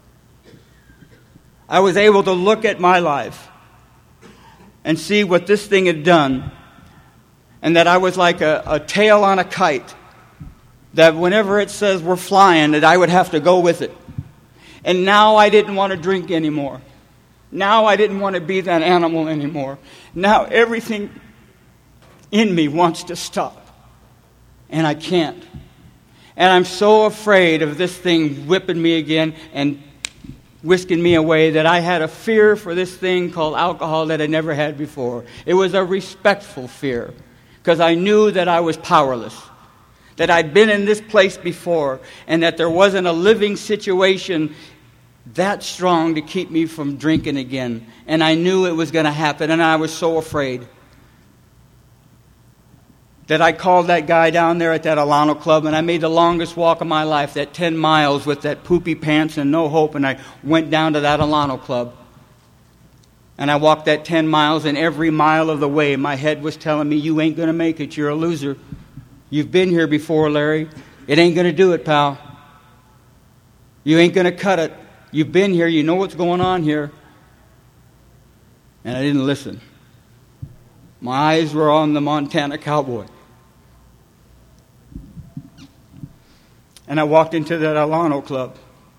A: I was able to look at my life and see what this thing had done, and that I was like a, a tail on a kite, that whenever it says we're flying, that I would have to go with it. And now I didn't want to drink anymore. Now I didn't want to be that animal anymore. Now everything in me wants to stop, and I can't. And I'm so afraid of this thing whipping me again and whisking me away that I had a fear for this thing called alcohol that I never had before. It was a respectful fear because I knew that I was powerless, that I'd been in this place before, and that there wasn't a living situation that strong to keep me from drinking again. And I knew it was going to happen, and I was so afraid that I called that guy down there at that Alano Club, and I made the longest walk of my life, that ten miles with that poopy pants and no hope, and I went down to that Alano Club. And I walked that ten miles, and every mile of the way, my head was telling me, you ain't going to make it, you're a loser. You've been here before, Larry. It ain't going to do it, pal. You ain't going to cut it. You've been here, you know what's going on here. And I didn't listen. My eyes were on the Montana Cowboy. And I walked into that Alano Club.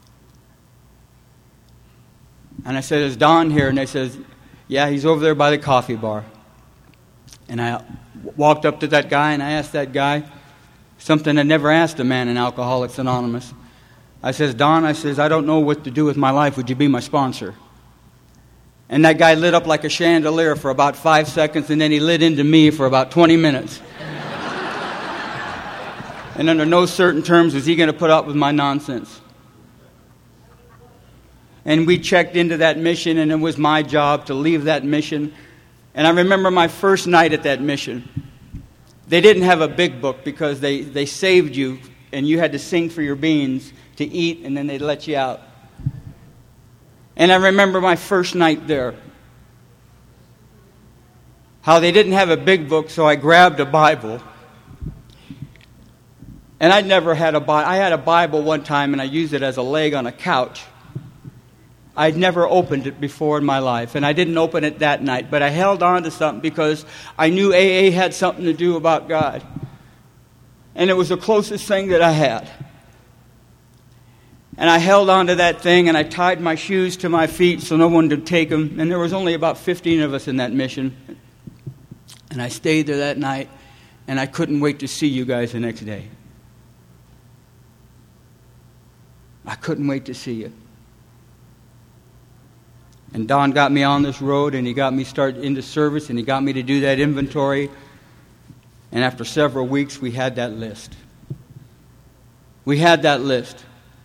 A: And I said, is Don here? And they says, yeah, he's over there by the coffee bar. And I walked up to that guy and I asked that guy, Something I never asked a man in Alcoholics Anonymous. I says, Don, I says, I don't know what to do with my life. Would you be my sponsor? And that guy lit up like a chandelier for about five seconds, and then he lit into me for about twenty minutes. And under no certain terms was he going to put up with my nonsense. And we checked into that mission, and it was my job to leave that mission. And I remember my first night at that mission. They didn't have a big book because they, they saved you, and you had to sing for your beans to eat, and then they'd let you out. And I remember my first night there. How they didn't have a big book, so I grabbed a Bible. And I'd never had a Bible. I had a Bible one time, and I used it as a leg on a couch. I'd never opened it before in my life, and I didn't open it that night. But I held on to something because I knew A A had something to do about God. And it was the closest thing that I had. And I held on to that thing, and I tied my shoes to my feet so no one would take them. And there was only about fifteen of us in that mission. And I stayed there that night, and I couldn't wait to see you guys the next day. I couldn't wait to see you. And Don got me on this road, and he got me started into service, and he got me to do that inventory. And after several weeks, we had that list. We had that list.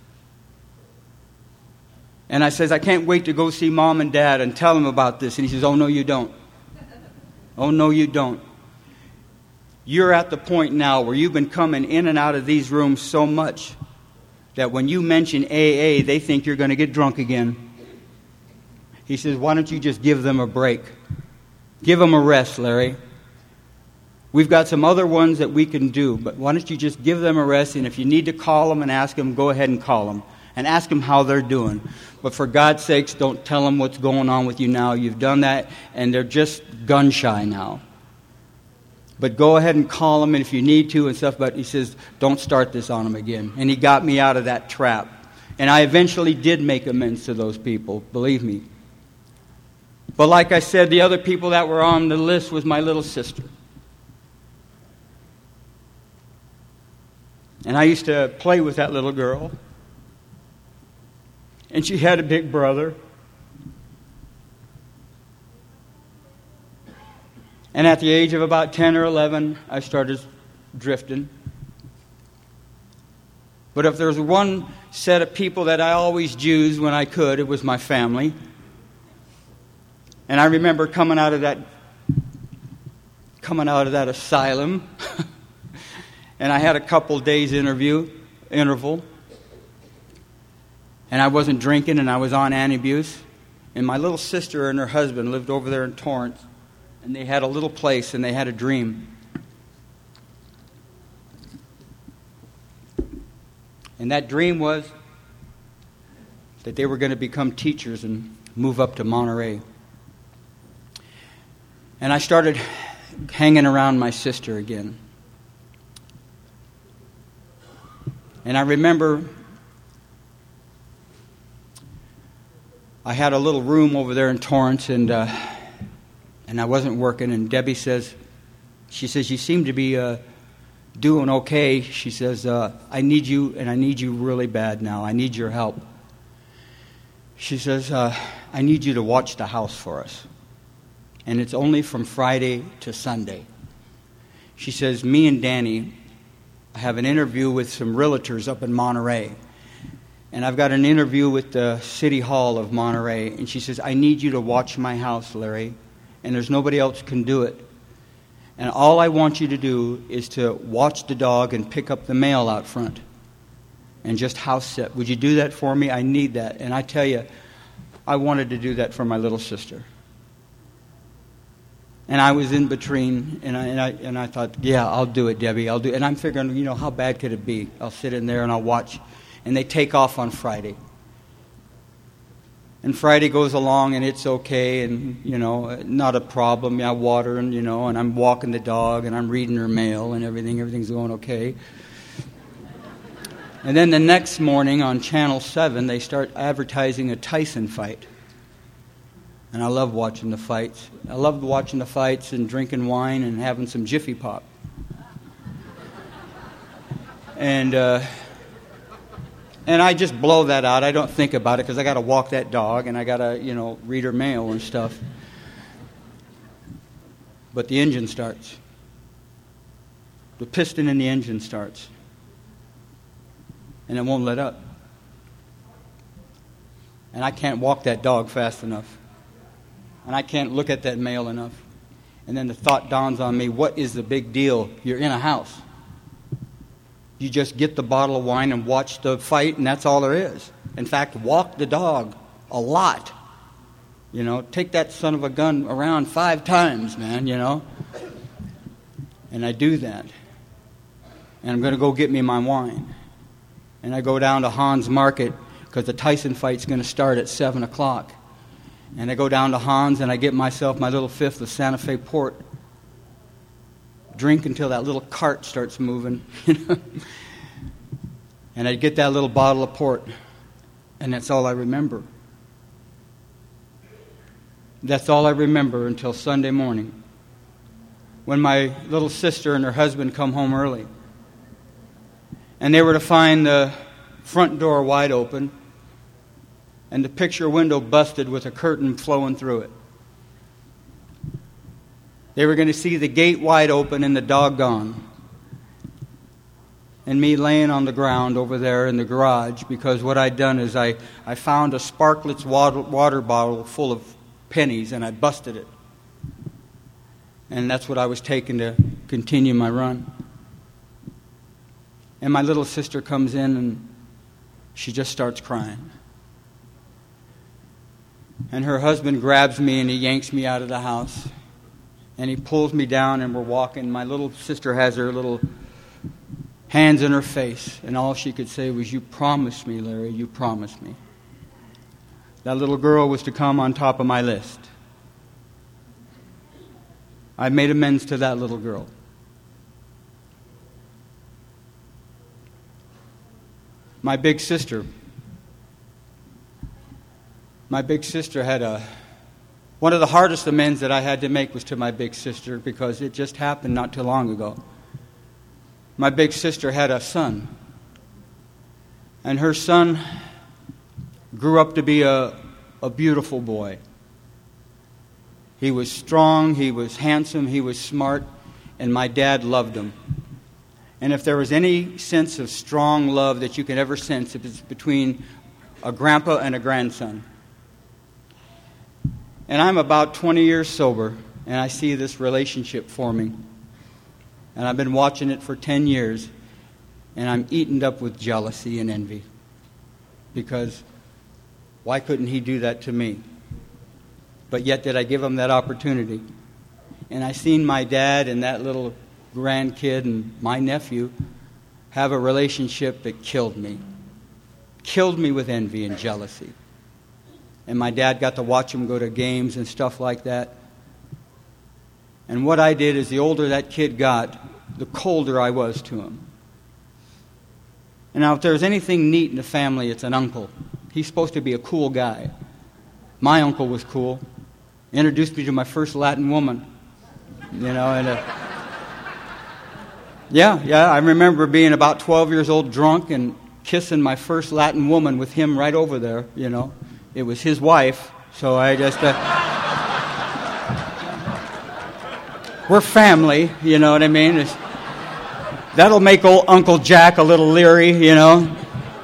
A: And I says, I can't wait to go see Mom and Dad and tell them about this. And he says, oh, no, you don't. Oh, no, you don't. You're at the point now where you've been coming in and out of these rooms so much that when you mention A A, they think you're going to get drunk again. He says, why don't you just give them a break? Give them a rest, Larry. We've got some other ones that we can do, but why don't you just give them a rest? And if you need to call them and ask them, go ahead and call them. And ask them how they're doing. But for God's sakes, don't tell them what's going on with you now. You've done that, and they're just gun-shy now. But go ahead and call them, and if you need to and stuff. But he says, don't start this on them again. And he got me out of that trap. And I eventually did make amends to those people, believe me. But like I said, the other people that were on the list was my little sister. And I used to play with that little girl. And she had a big brother. And at the age of about ten or eleven, I started drifting. But if there was one set of people that I always used when I could, it was my family. And I remember coming out of that coming out of that asylum, and I had a couple days interview interval. And I wasn't drinking, and I was on Antabuse. And my little sister and her husband lived over there in Torrance. And they had a little place, and they had a dream. And that dream was that they were going to become teachers and move up to Monterey. And I started hanging around my sister again. And I remember I had a little room over there in Torrance, and uh, and I wasn't working. And Debbie says, she says, you seem to be uh, doing okay. She says, uh, I need you, and I need you really bad now. I need your help. She says, uh, I need you to watch the house for us. And it's only from Friday to Sunday. She says, me and Danny have an interview with some realtors up in Monterey. And I've got an interview with the City Hall of Monterey. And she says, I need you to watch my house, Larry. And there's nobody else can do it. And all I want you to do is to watch the dog and pick up the mail out front. And just house sit. Would you do that for me? I need that. And I tell you, I wanted to do that for my little sister. And I was in between, and I, and I and I thought, yeah, I'll do it, Debbie. I'll do it. And I'm figuring, you know, how bad could it be? I'll sit in there and I'll watch. And they take off on Friday. And Friday goes along, and it's okay, and, you know, not a problem. I water, and, you know, and I'm walking the dog, and I'm reading her mail, and everything. Everything's going okay. And then the next morning on Channel seven, they start advertising a Tyson fight. And I love watching the fights. I love watching the fights and drinking wine and having some Jiffy Pop. And uh, and I just blow that out. I don't think about it because I got to walk that dog and I got to, you know, read her mail and stuff. But the engine starts. The piston in the engine starts. And it won't let up. And I can't walk that dog fast enough. And I can't look at that mail enough. And then the thought dawns on me, what is the big deal? You're in a house. You just get the bottle of wine and watch the fight, and that's all there is. In fact, walk the dog a lot. You know, take that son of a gun around five times, man, you know. And I do that. And I'm going to go get me my wine. And I go down to Hans Market because the Tyson fight's going to start at seven o'clock. And I go down to Hans and I get myself my little fifth of Santa Fe port. Drink until that little cart starts moving. And I get that little bottle of port. And that's all I remember. That's all I remember until Sunday morning, when my little sister and her husband come home early. And they were to find the front door wide open and the picture window busted with a curtain flowing through it. They were going to see the gate wide open and the dog gone. And me laying on the ground over there in the garage, because what I'd done is I, I found a Sparkletts water, water bottle full of pennies and I busted it. And that's what I was taking to continue my run. And my little sister comes in and she just starts crying. And her husband grabs me and he yanks me out of the house. And he pulls me down and we're walking. My little sister has her little hands in her face. And all she could say was, "You promised me, Larry, you promised me." That little girl was to come on top of my list. I made amends to that little girl. My big sister. My big sister had a... One of the hardest amends that I had to make was to my big sister, because it just happened not too long ago. My big sister had a son. And her son grew up to be a, a beautiful boy. He was strong, he was handsome, he was smart, and my dad loved him. And if there was any sense of strong love that you can ever sense, it was between a grandpa and a grandson. And I'm about twenty years sober, and I see this relationship forming. And I've been watching it for ten years, and I'm eaten up with jealousy and envy. Because why couldn't he do that to me? But yet did I give him that opportunity? And I seen my dad and that little grandkid and my nephew have a relationship that killed me. Killed me with envy and jealousy. And my dad got to watch him go to games and stuff like that. And what I did is, the older that kid got, the colder I was to him. And now if there's anything neat in the family, it's an uncle. He's supposed to be a cool guy. My uncle was cool. Introduced me to my first Latin woman. You know, and uh, yeah, yeah, I remember being about twelve years old, drunk, and kissing my first Latin woman with him right over there, you know. It was his wife, so I just... Uh, we're family, you know what I mean? It's, that'll make old Uncle Jack a little leery, you know.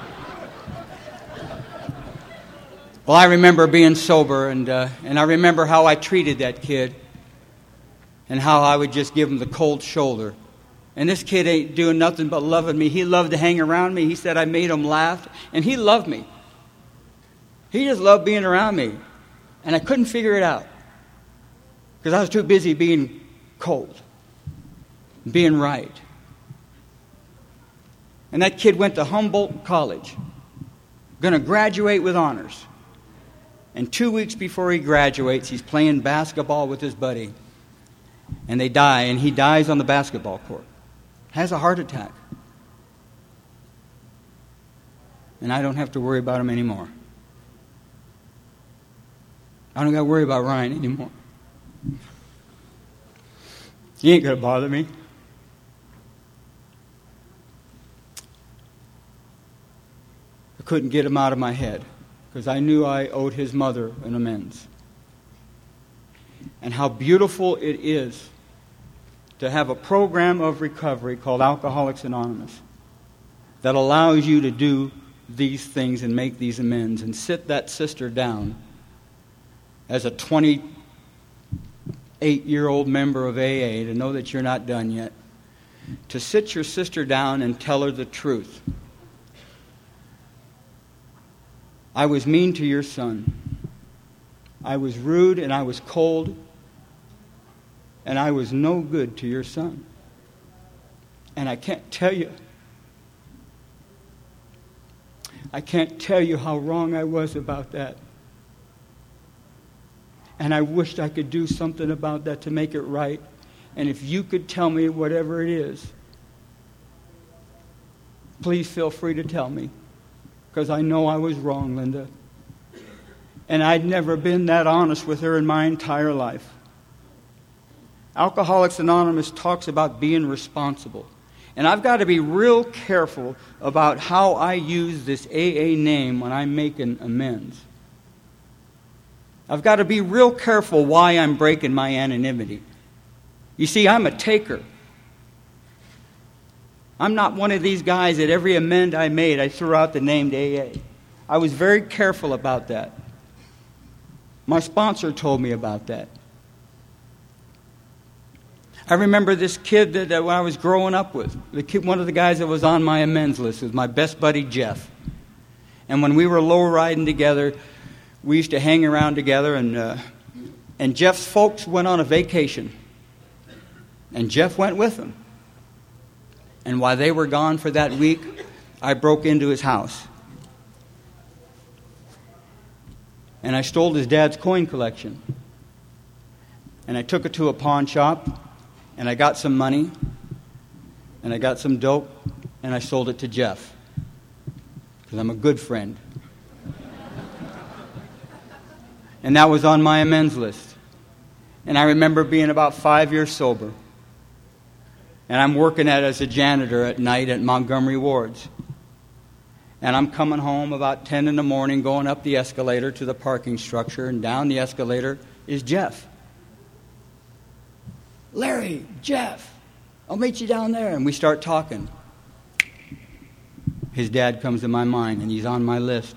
A: Well, I remember being sober, and uh, and I remember how I treated that kid, and how I would just give him the cold shoulder. And this kid ain't doing nothing but loving me. He loved to hang around me. He said I made him laugh, and he loved me. He just loved being around me, and I couldn't figure it out because I was too busy being cold, being right. And that kid went to Humboldt College, going to graduate with honors. And two weeks before he graduates, he's playing basketball with his buddy. And they die, and he dies on the basketball court. Has a heart attack. And I don't have to worry about him anymore. I don't got to worry about Ryan anymore. He ain't going to bother me. couldn't get him out of my head because I knew I owed his mother an amends. And how beautiful it is to have a program of recovery called Alcoholics Anonymous that allows you to do these things and make these amends and sit that sister down as a twenty-eight-year-old member of A A, to know that you're not done yet, to sit your sister down and tell her the truth. I was mean to your son. I was rude and I was cold, and I was no good to your son. And I can't tell you, I can't tell you how wrong I was about that. And I wished I could do something about that to make it right. And if you could tell me whatever it is, please feel free to tell me. Because I know I was wrong, Linda. And I'd never been that honest with her in my entire life. Alcoholics Anonymous talks about being responsible. And I've got to be real careful about how I use this A A name when I'm making amends. I've got to be real careful why I'm breaking my anonymity. You see, I'm a taker. I'm not one of these guys that every amend I made, I threw out the name A A. I was very careful about that. My sponsor told me about that. I remember this kid that, that I was growing up with. The kid, one of the guys that was on my amends list was my best buddy, Jeff. And when we were low riding together, we used to hang around together, and uh, and Jeff's folks went on a vacation. And Jeff went with them. And while they were gone for that week, I broke into his house. And I stole his dad's coin collection. And I took it to a pawn shop, and I got some money, and I got some dope, and I sold it to Jeff. Because I'm a good friend. And that was on my amends list. And I remember being about five years sober. And I'm working at as a janitor at night at Montgomery Wards. And I'm coming home about ten in the morning, going up the escalator to the parking structure, and down the escalator is Jeff. Larry, Jeff, I'll meet you down there. And we start talking. His dad comes to my mind, and he's on my list.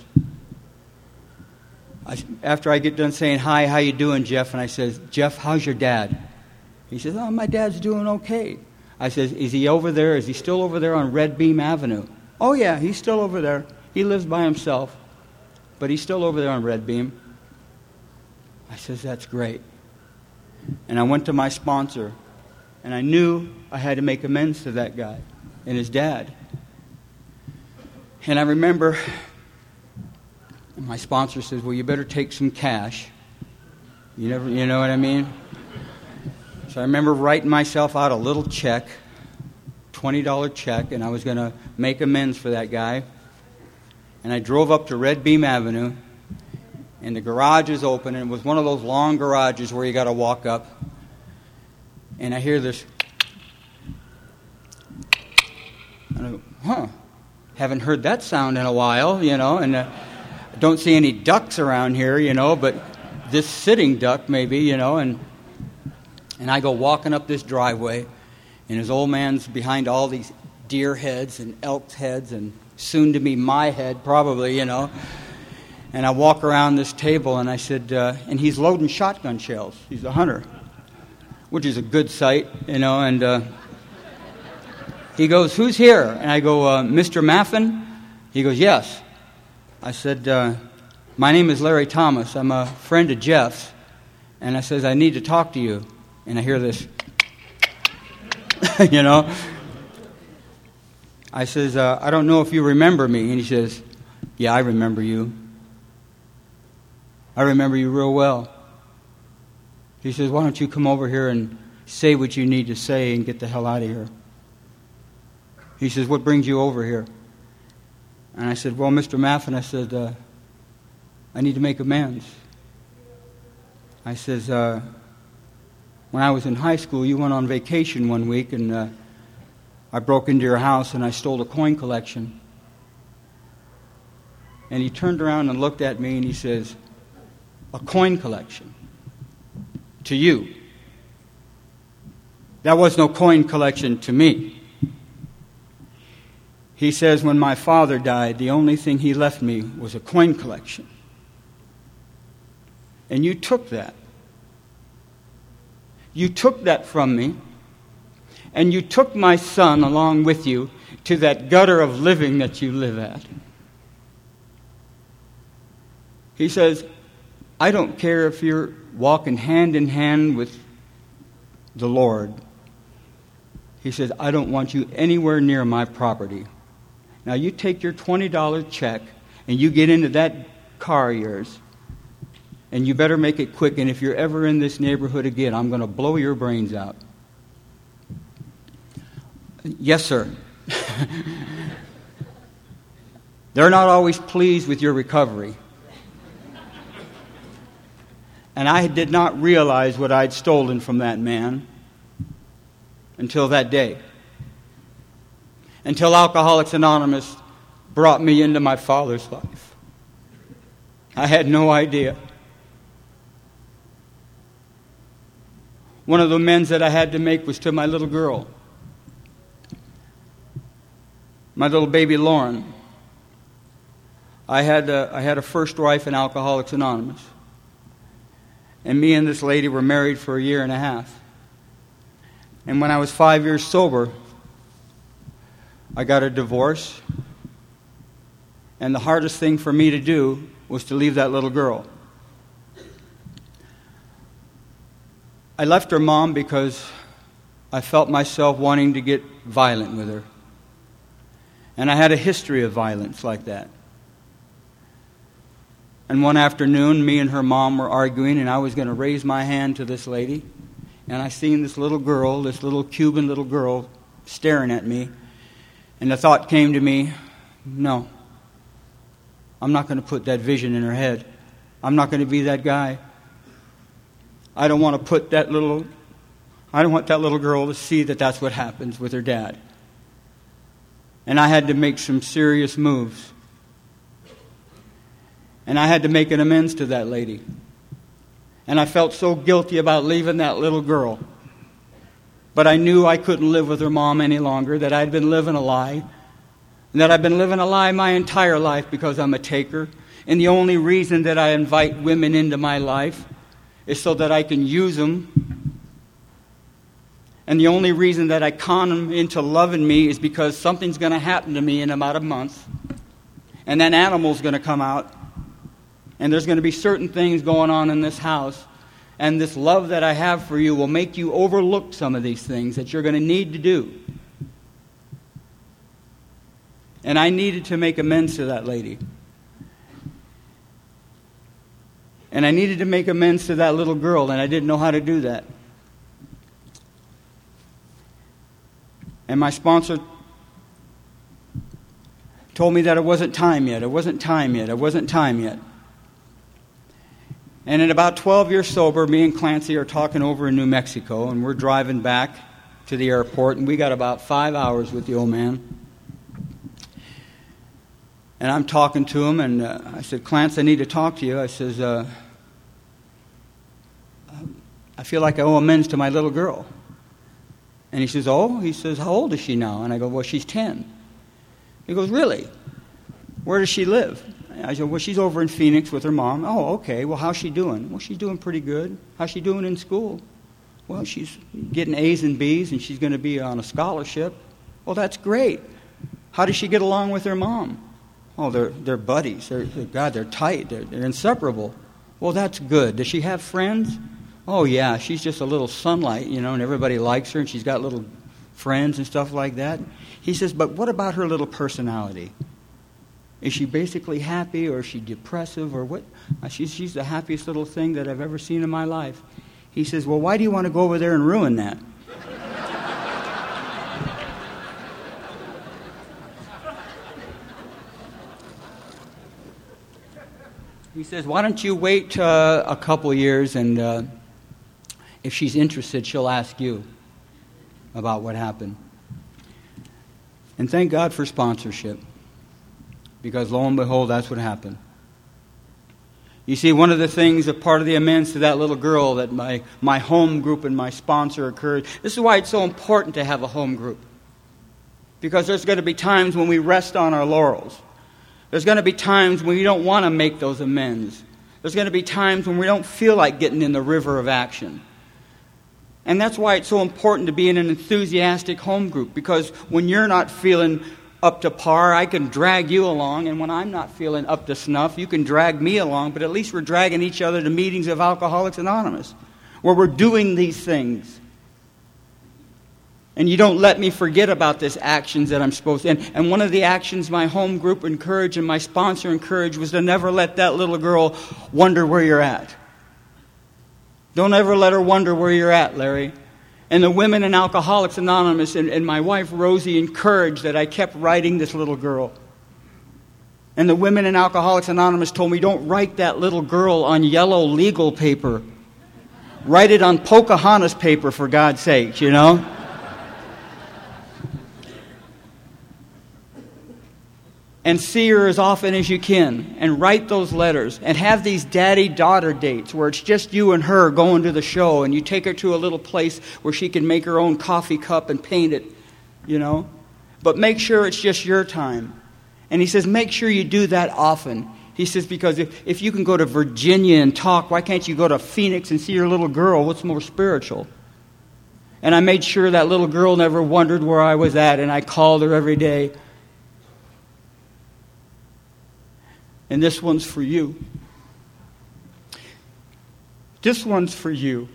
A: I, after I get done saying, hi, how you doing, Jeff? And I says, Jeff, how's your dad? He says, oh, my dad's doing okay. I says, is he over there? Is he still over there on Red Beam Avenue? Oh, yeah, he's still over there. He lives by himself, but he's still over there on Red Beam. I says, that's great. And I went to my sponsor, and I knew I had to make amends to that guy and his dad. And I remember my sponsor says, well, you better take some cash. You never, you know what I mean? So I remember writing myself out a little check, twenty dollars check, and I was going to make amends for that guy. And I drove up to Red Beam Avenue, and the garage is open, and it was one of those long garages where you got to walk up. And I hear this, and I go, huh, haven't heard that sound in a while, you know, and uh, I don't see any ducks around here, you know, but this sitting duck maybe, you know, and and I go walking up this driveway, and his old man's behind all these deer heads and elk heads and soon to be my head probably, you know. And I walk around this table, and I said, uh, and he's loading shotgun shells. He's a hunter, which is a good sight, you know. And uh, he goes, who's here? And I go, uh, Mister Maffin? He goes, yes. I said, uh, my name is Larry Thomas. I'm a friend of Jeff's. And I says, I need to talk to you. And I hear this, you know. I says, uh, I don't know if you remember me. And he says, yeah, I remember you. I remember you real well. He says, why don't you come over here and say what you need to say and get the hell out of here? He says, what brings you over here? And I said, well, Mister Maffin, I said, uh, I need to make amends. I says, uh, when I was in high school, you went on vacation one week, and uh, I broke into your house and I stole a coin collection. And he turned around and looked at me and he says, "A coin collection. To you." That was no coin collection to me. He says, "When my father died, the only thing he left me was a coin collection. And you took that. You took that from me, and you took my son along with you to that gutter of living that you live at." He says, "I don't care if you're walking hand in hand with the Lord." He says, "I don't want you anywhere near my property. Now you take your twenty dollars check and you get into that car of yours, and you better make it quick, and if you're ever in this neighborhood again, I'm going to blow your brains out." Yes, sir. They're not always pleased with your recovery. And I did not realize what I'd stolen from that man until that day. Until Alcoholics Anonymous brought me into my father's life. I had no idea. One of the amends that I had to make was to my little girl, my little baby Lauren. I had a, I had a first wife in Alcoholics Anonymous. And me and this lady were married for a year and a half. And when I was five years sober, I got a divorce. And the hardest thing for me to do was to leave that little girl. I left her mom because I felt myself wanting to get violent with her. And I had a history of violence like that. And one afternoon, me and her mom were arguing, and I was going to raise my hand to this lady. And I seen this little girl, this little Cuban little girl, staring at me. And the thought came to me, no, I'm not going to put that vision in her head. I'm not going to be that guy. I don't want to put that little, I don't want that little girl to see that that's what happens with her dad. And I had to make some serious moves. And I had to make an amends to that lady. And I felt so guilty about leaving that little girl. But I knew I couldn't live with her mom any longer, that I'd been living a lie. And that I've been living a lie my entire life because I'm a taker. And the only reason that I invite women into my life is so that I can use them. And the only reason that I con them into loving me is because something's going to happen to me in about a month. And that animal's going to come out. And there's going to be certain things going on in this house. And this love that I have for you will make you overlook some of these things that you're going to need to do. And I needed to make amends to that lady. And I needed to make amends to that little girl, and I didn't know how to do that. And my sponsor told me that it wasn't time yet, it wasn't time yet, it wasn't time yet. And in about twelve years sober, me and Clancy are talking over in New Mexico, and we're driving back to the airport, and we got about five hours with the old man. And I'm talking to him, and uh, I said, "Clance, I need to talk to you." I says, uh, I feel like I owe amends to my little girl. And he says, "Oh?" He says, "How old is she now?" And I go, "Well, she's ten. He goes, "Really? Where does she live?" I said, "Well, she's over in Phoenix with her mom." "Oh, okay. Well, how's she doing?" "Well, she's doing pretty good." "How's she doing in school?" "Well, she's getting A's and B's, and she's going to be on a scholarship." "Well, that's great. How does she get along with her mom?" "Oh, they're they're buddies. They're, they're God, they're tight. They're, they're inseparable." "Well, that's good. Does she have friends?" "Oh, yeah. She's just a little sunlight, you know, and everybody likes her, and she's got little friends and stuff like that." He says, "But what about her little personality? Is she basically happy, or is she depressive, or what?" She's, she's the happiest little thing that I've ever seen in my life. He says, "Well, why do you want to go over there and ruin that?" He says, "Why don't you wait uh, a couple years, and uh, if she's interested, she'll ask you about what happened." And thank God for sponsorship. Because lo and behold, that's what happened. You see, one of the things, a part of the amends to that little girl that my, my home group and my sponsor encouraged, this is why it's so important to have a home group. Because there's going to be times when we rest on our laurels. There's going to be times when we don't want to make those amends. There's going to be times when we don't feel like getting in the river of action. And that's why it's so important to be in an enthusiastic home group. Because when you're not feeling up to par, I can drag you along. And when I'm not feeling up to snuff, you can drag me along. But at least we're dragging each other to meetings of Alcoholics Anonymous, where we're doing these things. And you don't let me forget about these actions that I'm supposed to. And, and one of the actions my home group encouraged and my sponsor encouraged was to never let that little girl wonder where you're at. Don't ever let her wonder where you're at, Larry. And the women in Alcoholics Anonymous and, and my wife Rosie encouraged that I kept writing this little girl. And the women in Alcoholics Anonymous told me, don't write that little girl on yellow legal paper. Write it on Pocahontas paper, for God's sake, you know. And see her as often as you can. And write those letters. And have these daddy-daughter dates where it's just you and her going to the show. And you take her to a little place where she can make her own coffee cup and paint it. You know. But make sure it's just your time. And he says, make sure you do that often. He says, because if, if you can go to Virginia and talk, why can't you go to Phoenix and see your little girl? What's more spiritual? And I made sure that little girl never wondered where I was at. And I called her every day. And this one's for you. This one's for you.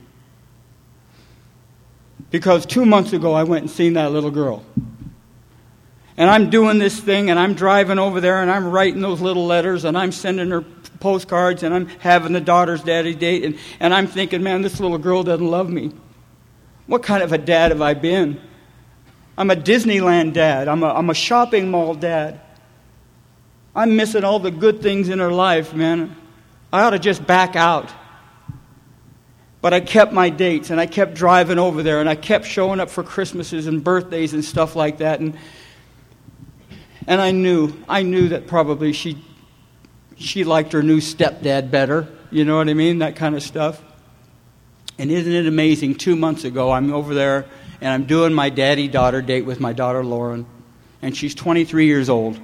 A: Because two months ago I went and seen that little girl. And I'm doing this thing and I'm driving over there and I'm writing those little letters and I'm sending her postcards and I'm having the daughter's daddy date. And, and I'm thinking, man, this little girl doesn't love me. What kind of a dad have I been? I'm a Disneyland dad. I'm a, I'm a shopping mall dad. I'm missing all the good things in her life, man. I ought to just back out. But I kept my dates, and I kept driving over there, and I kept showing up for Christmases and birthdays and stuff like that. And and I knew, I knew that probably she she liked her new stepdad better. You know what I mean? That kind of stuff. And isn't it amazing? Two months ago, I'm over there, and I'm doing my daddy-daughter date with my daughter Lauren, and she's twenty-three years old.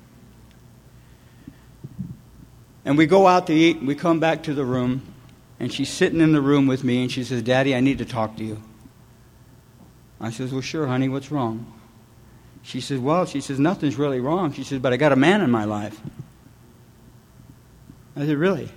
A: And we go out to eat, and we come back to the room, and she's sitting in the room with me, and she says, Daddy, I need to talk to you. I says, well, sure, honey, what's wrong? She says, well, she says, nothing's really wrong. She says, but I got a man in my life. I said, really?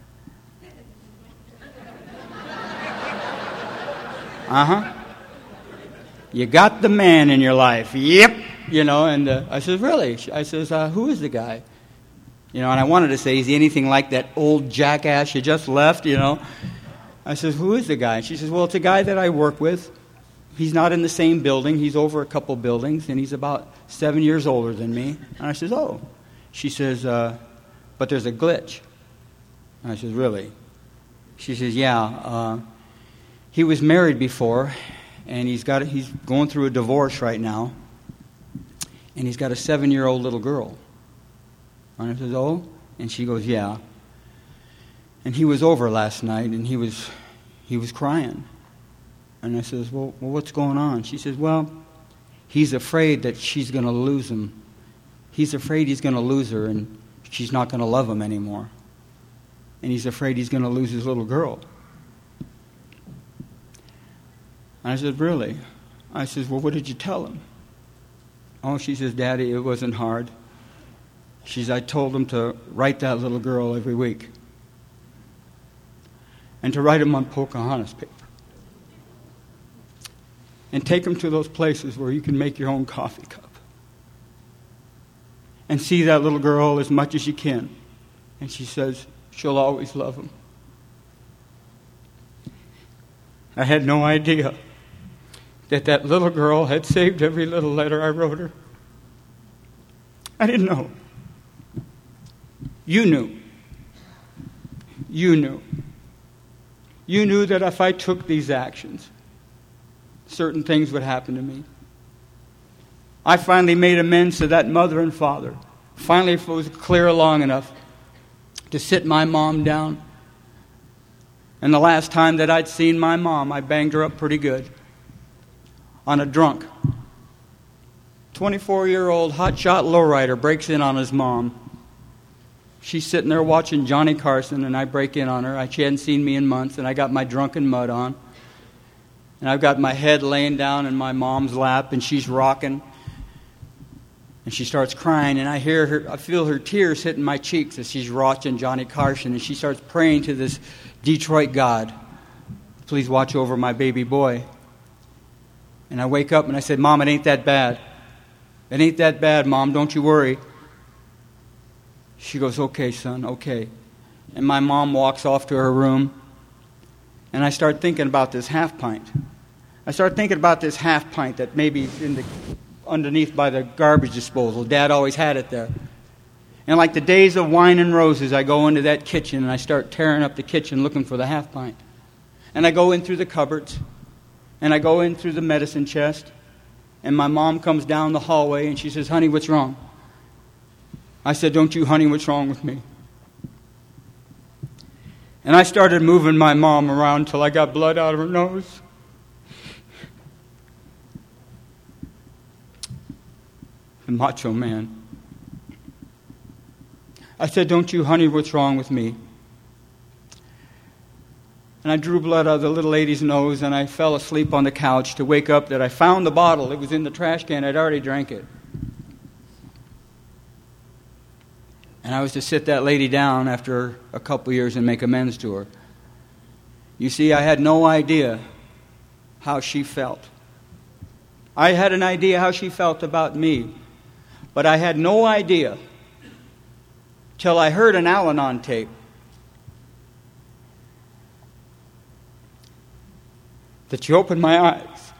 A: Uh-huh. You got the man in your life. Yep. You know, and uh, I says, really? I says, uh, who is the guy? You know, and I wanted to say, is he anything like that old jackass you just left, you know? I says, who is the guy? She says, well, it's a guy that I work with. He's not in the same building. He's over a couple buildings, and he's about seven years older than me. And I says, oh. She says, uh, but there's a glitch. I says, really? She says, yeah. Uh, he was married before, and he's got he's going through a divorce right now, and he's got a seven-year-old little girl. And I says, oh? And she goes, yeah. And he was over last night, and he was he was crying. And I says, well, well what's going on? She says, well, he's afraid that she's going to lose him. He's afraid he's going to lose her, and she's not going to love him anymore. And he's afraid he's going to lose his little girl. And I said, really? I says, well, what did you tell him? Oh, she says, Daddy, it wasn't hard. She says, I told him to write that little girl every week. And to write him on Pocahontas paper. And take him to those places where you can make your own coffee cup. And see that little girl as much as you can. And she says, she'll always love him. I had no idea that that little girl had saved every little letter I wrote her. I didn't know. You knew. You knew. You knew that if I took these actions, certain things would happen to me. I finally made amends to that mother and father Finally, it was clear long enough to sit my mom down. And the last time that I'd seen my mom, I banged her up pretty good on a drunk. twenty-four-year-old hotshot lowrider breaks in on his mom. She's sitting there watching Johnny Carson, and I break in on her. She hadn't seen me in months, and I got my drunken mud on. And I've got my head laying down in my mom's lap, and she's rocking. And she starts crying, and I hear her, I feel her tears hitting my cheeks as she's watching Johnny Carson, and she starts praying to this Detroit God, please watch over my baby boy. And I wake up and I said, Mom, it ain't that bad. It ain't that bad, Mom, don't you worry. She goes, okay, son, okay. And my mom walks off to her room, and I start thinking about this half pint. I start thinking about this half pint that maybe in the underneath by the garbage disposal. Dad always had it there. And like the days of wine and roses, I go into that kitchen and I start tearing up the kitchen looking for the half pint. And I go in through the cupboards, and I go in through the medicine chest, and my mom comes down the hallway and she says, honey, what's wrong? I said, don't you, honey, what's wrong with me? And I started moving my mom around till I got blood out of her nose. The macho man. I said, don't you, honey, what's wrong with me? And I drew blood out of the little lady's nose, and I fell asleep on the couch to wake up that I found the bottle. It was in the trash can. I'd already drank it. And I was to sit that lady down after a couple years and make amends to her. You see, I had no idea how she felt. I had an idea how she felt about me, but I had no idea till I heard an Al-Anon tape. That you opened my eyes.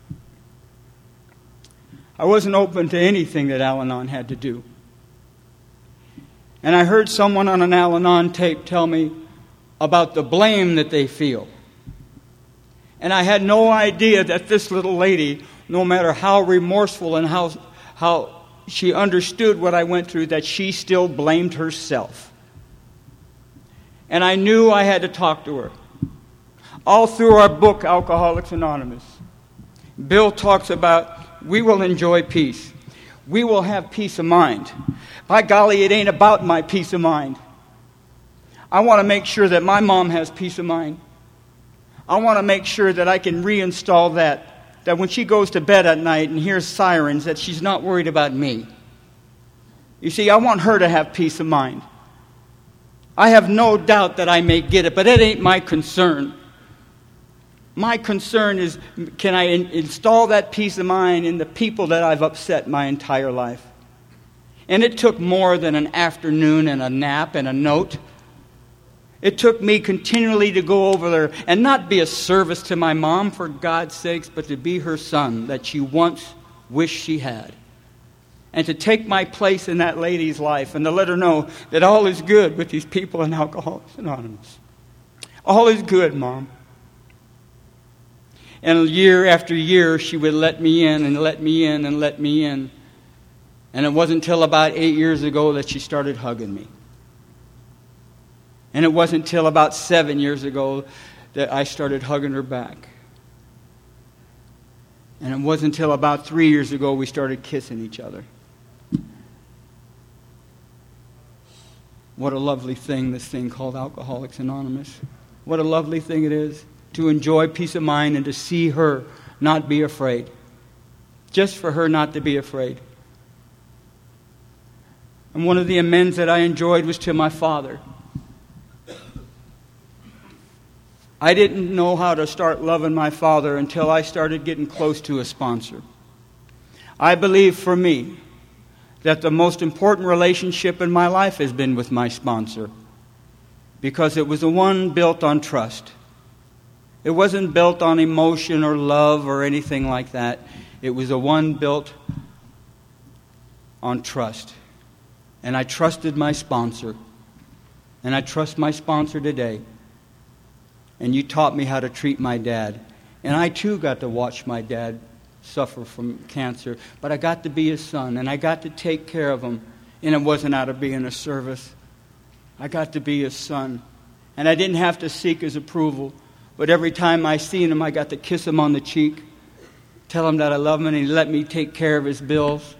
A: I wasn't open to anything that Al-Anon had to do. And I heard someone on an Al-Anon tape tell me about the blame that they feel. And I had no idea that this little lady, no matter how remorseful and how, how she understood what I went through, that she still blamed herself. And I knew I had to talk to her. All through our book, Alcoholics Anonymous, Bill talks about we will enjoy peace. We will have peace of mind. By golly, it ain't about my peace of mind. I want to make sure that my mom has peace of mind. I want to make sure that I can reinstall that, that when she goes to bed at night and hears sirens, that she's not worried about me. You see, I want her to have peace of mind. I have no doubt that I may get it, but it ain't my concern. My concern is, can I in- install that peace of mind in the people that I've upset my entire life? And it took more than an afternoon and a nap and a note. It took me continually to go over there and not be a service to my mom, for God's sakes, but to be her son that she once wished she had. And to take my place in that lady's life and to let her know that all is good with these people in Alcoholics Anonymous. All is good, Mom. And year after year, she would let me in and let me in and let me in. And it wasn't until about eight years ago that she started hugging me. And it wasn't until about seven years ago that I started hugging her back. And it wasn't until about three years ago we started kissing each other. What a lovely thing, this thing called Alcoholics Anonymous. What a lovely thing it is to enjoy peace of mind and to see her not be afraid. Just for her not to be afraid. And one of the amends that I enjoyed was to my father. I didn't know how to start loving my father until I started getting close to a sponsor. I believe for me that the most important relationship in my life has been with my sponsor, because it was the one built on trust. It wasn't built on emotion or love or anything like that. It was the one built on trust. And I trusted my sponsor. And I trust my sponsor today. And you taught me how to treat my dad. And I too got to watch my dad suffer from cancer. But I got to be his son. And I got to take care of him. And it wasn't out of being a service. I got to be his son. And I didn't have to seek his approval. But every time I seen him, I got to kiss him on the cheek, tell him that I love him, and he let me take care of his bills.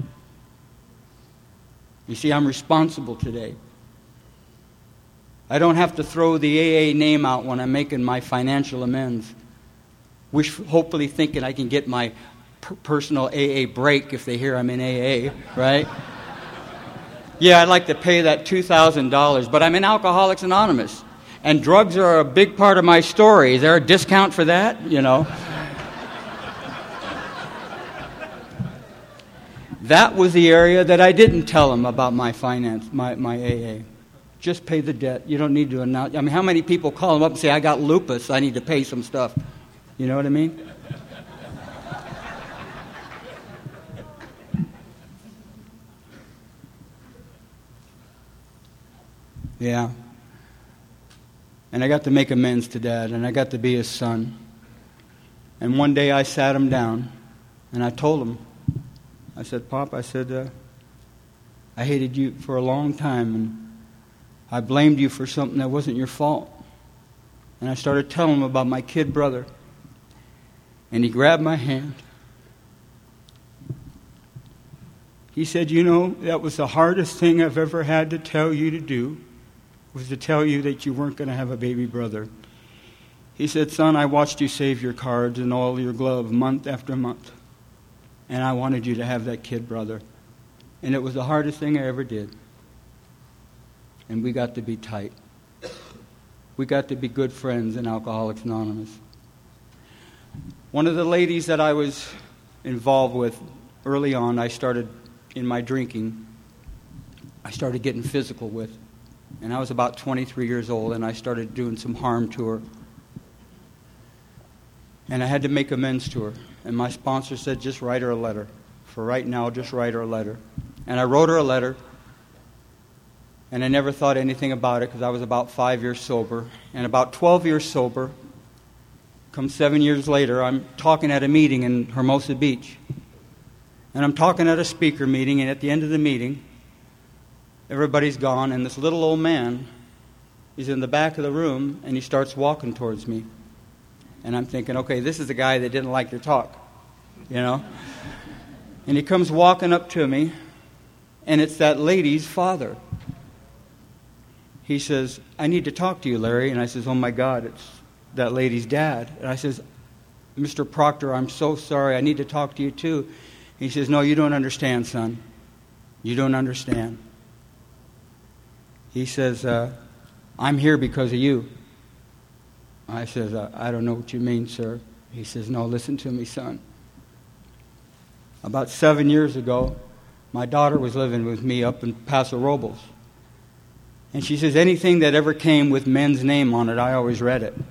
A: You see, I'm responsible today. I don't have to throw the A A name out when I'm making my financial amends. Wish, hopefully thinking I can get my per- personal A A break if they hear I'm in A A, right? Yeah, I'd like to pay that two thousand dollars, but I'm in Alcoholics Anonymous. And drugs are a big part of my story. Is there a discount for that? You know. That was the area that I didn't tell them about my finance, my, my A A. Just pay the debt. You don't need to announce. I mean, how many people call them up and say, I got lupus, I need to pay some stuff. You know what I mean? Yeah. And I got to make amends to Dad, and I got to be his son. And one day I sat him down, and I told him, I said, Pop, I said, uh, I hated you for a long time, and I blamed you for something that wasn't your fault. And I started telling him about my kid brother. And he grabbed my hand. He said, you know, that was the hardest thing I've ever had to tell you to do, was to tell you that you weren't going to have a baby brother. He said, son, I watched you save your cards and all your gloves month after month. And I wanted you to have that kid brother. And it was the hardest thing I ever did. And we got to be tight. We got to be good friends in Alcoholics Anonymous. One of the ladies that I was involved with early on, I started in my drinking, I started getting physical with. And I was about twenty-three years old, and I started doing some harm to her. And I had to make amends to her. And my sponsor said, just write her a letter. For right now, just write her a letter. And I wrote her a letter. And I never thought anything about it because I was about five years sober. And about twelve years sober, come seven years later, I'm talking at a meeting in Hermosa Beach. And I'm talking at a speaker meeting, and at the end of the meeting, everybody's gone, and this little old man, he's in the back of the room, and he starts walking towards me. And I'm thinking, okay, this is the guy that didn't like to talk, you know? And he comes walking up to me, and it's that lady's father. He says, I need to talk to you, Larry. And I says, oh, my God, it's that lady's dad. And I says, Mister Proctor, I'm so sorry. I need to talk to you, too. He says, no, you don't understand, son. You don't understand. He says, uh, I'm here because of you. I says, I, I don't know what you mean, sir. He says, no, listen to me, son. About seven years ago, my daughter was living with me up in Paso Robles. And she says, anything that ever came with men's name on it, I always read it.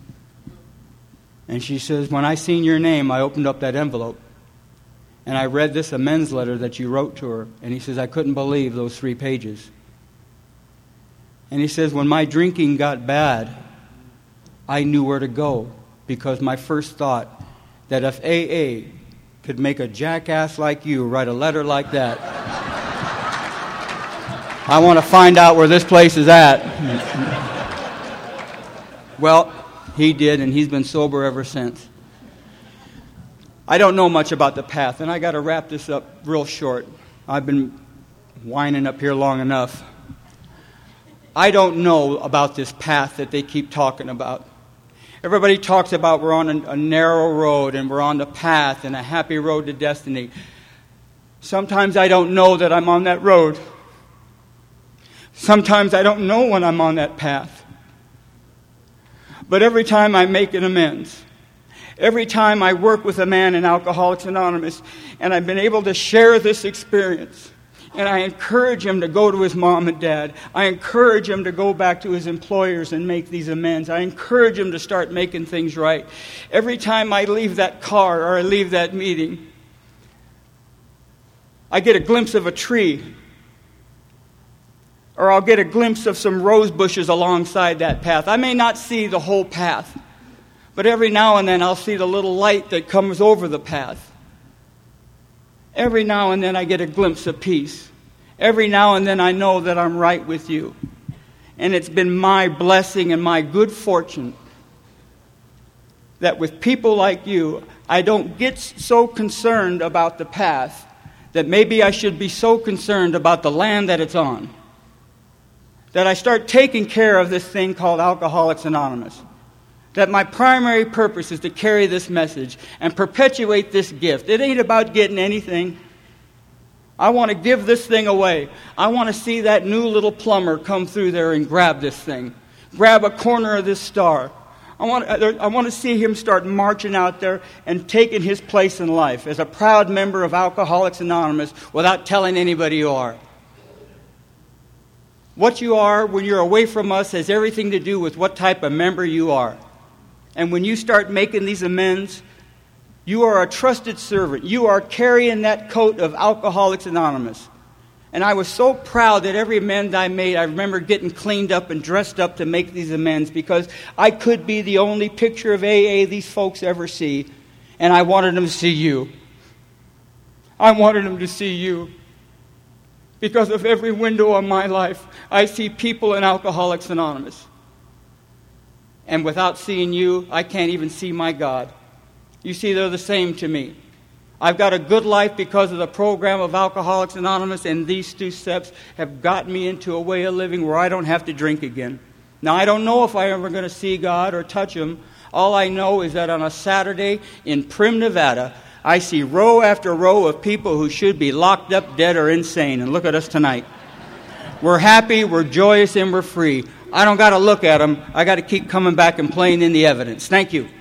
A: And she says, when I seen your name, I opened up that envelope. And I read this amends letter that you wrote to her. And he says, I couldn't believe those three pages. And he says, when my drinking got bad, I knew where to go. Because my first thought, that if A A could make a jackass like you write a letter like that, I want to find out where this place is at. Well, he did, and he's been sober ever since. I don't know much about the path, and I got to wrap this up real short. I've been whining up here long enough. I don't know about this path that they keep talking about. Everybody talks about we're on a, a narrow road and we're on the path and a happy road to destiny. Sometimes I don't know that I'm on that road. Sometimes I don't know when I'm on that path. But every time I make an amends, every time I work with a man in Alcoholics Anonymous, and I've been able to share this experience, and I encourage him to go to his mom and dad. I encourage him to go back to his employers and make these amends. I encourage him to start making things right. Every time I leave that car or I leave that meeting, I get a glimpse of a tree, or I'll get a glimpse of some rose bushes alongside that path. I may not see the whole path, but every now and then I'll see the little light that comes over the path. Every now and then I get a glimpse of peace. Every now and then I know that I'm right with you. And it's been my blessing and my good fortune that with people like you, I don't get so concerned about the path that maybe I should be so concerned about the land that it's on. That I start taking care of this thing called Alcoholics Anonymous. That my primary purpose is to carry this message and perpetuate this gift. It ain't about getting anything. I want to give this thing away. I want to see that new little plumber come through there and grab this thing. Grab a corner of this star. I want, I want to see him start marching out there and taking his place in life as a proud member of Alcoholics Anonymous without telling anybody you are. What you are when you're away from us has everything to do with what type of member you are. And when you start making these amends, you are a trusted servant. You are carrying that coat of Alcoholics Anonymous. And I was so proud that every amend I made, I remember getting cleaned up and dressed up to make these amends because I could be the only picture of A A these folks ever see. And I wanted them to see you. I wanted them to see you. Because of every window of my life, I see people in Alcoholics Anonymous. And without seeing you, I can't even see my God. You see, they're the same to me. I've got a good life because of the program of Alcoholics Anonymous, and these two steps have gotten me into a way of living where I don't have to drink again. Now, I don't know if I'm ever going to see God or touch Him. All I know is that on a Saturday in Primm, Nevada, I see row after row of people who should be locked up, dead, or insane. And look at us tonight. We're happy, we're joyous, and we're free. I don't got to look at them. I got to keep coming back and playing in the evidence. Thank you.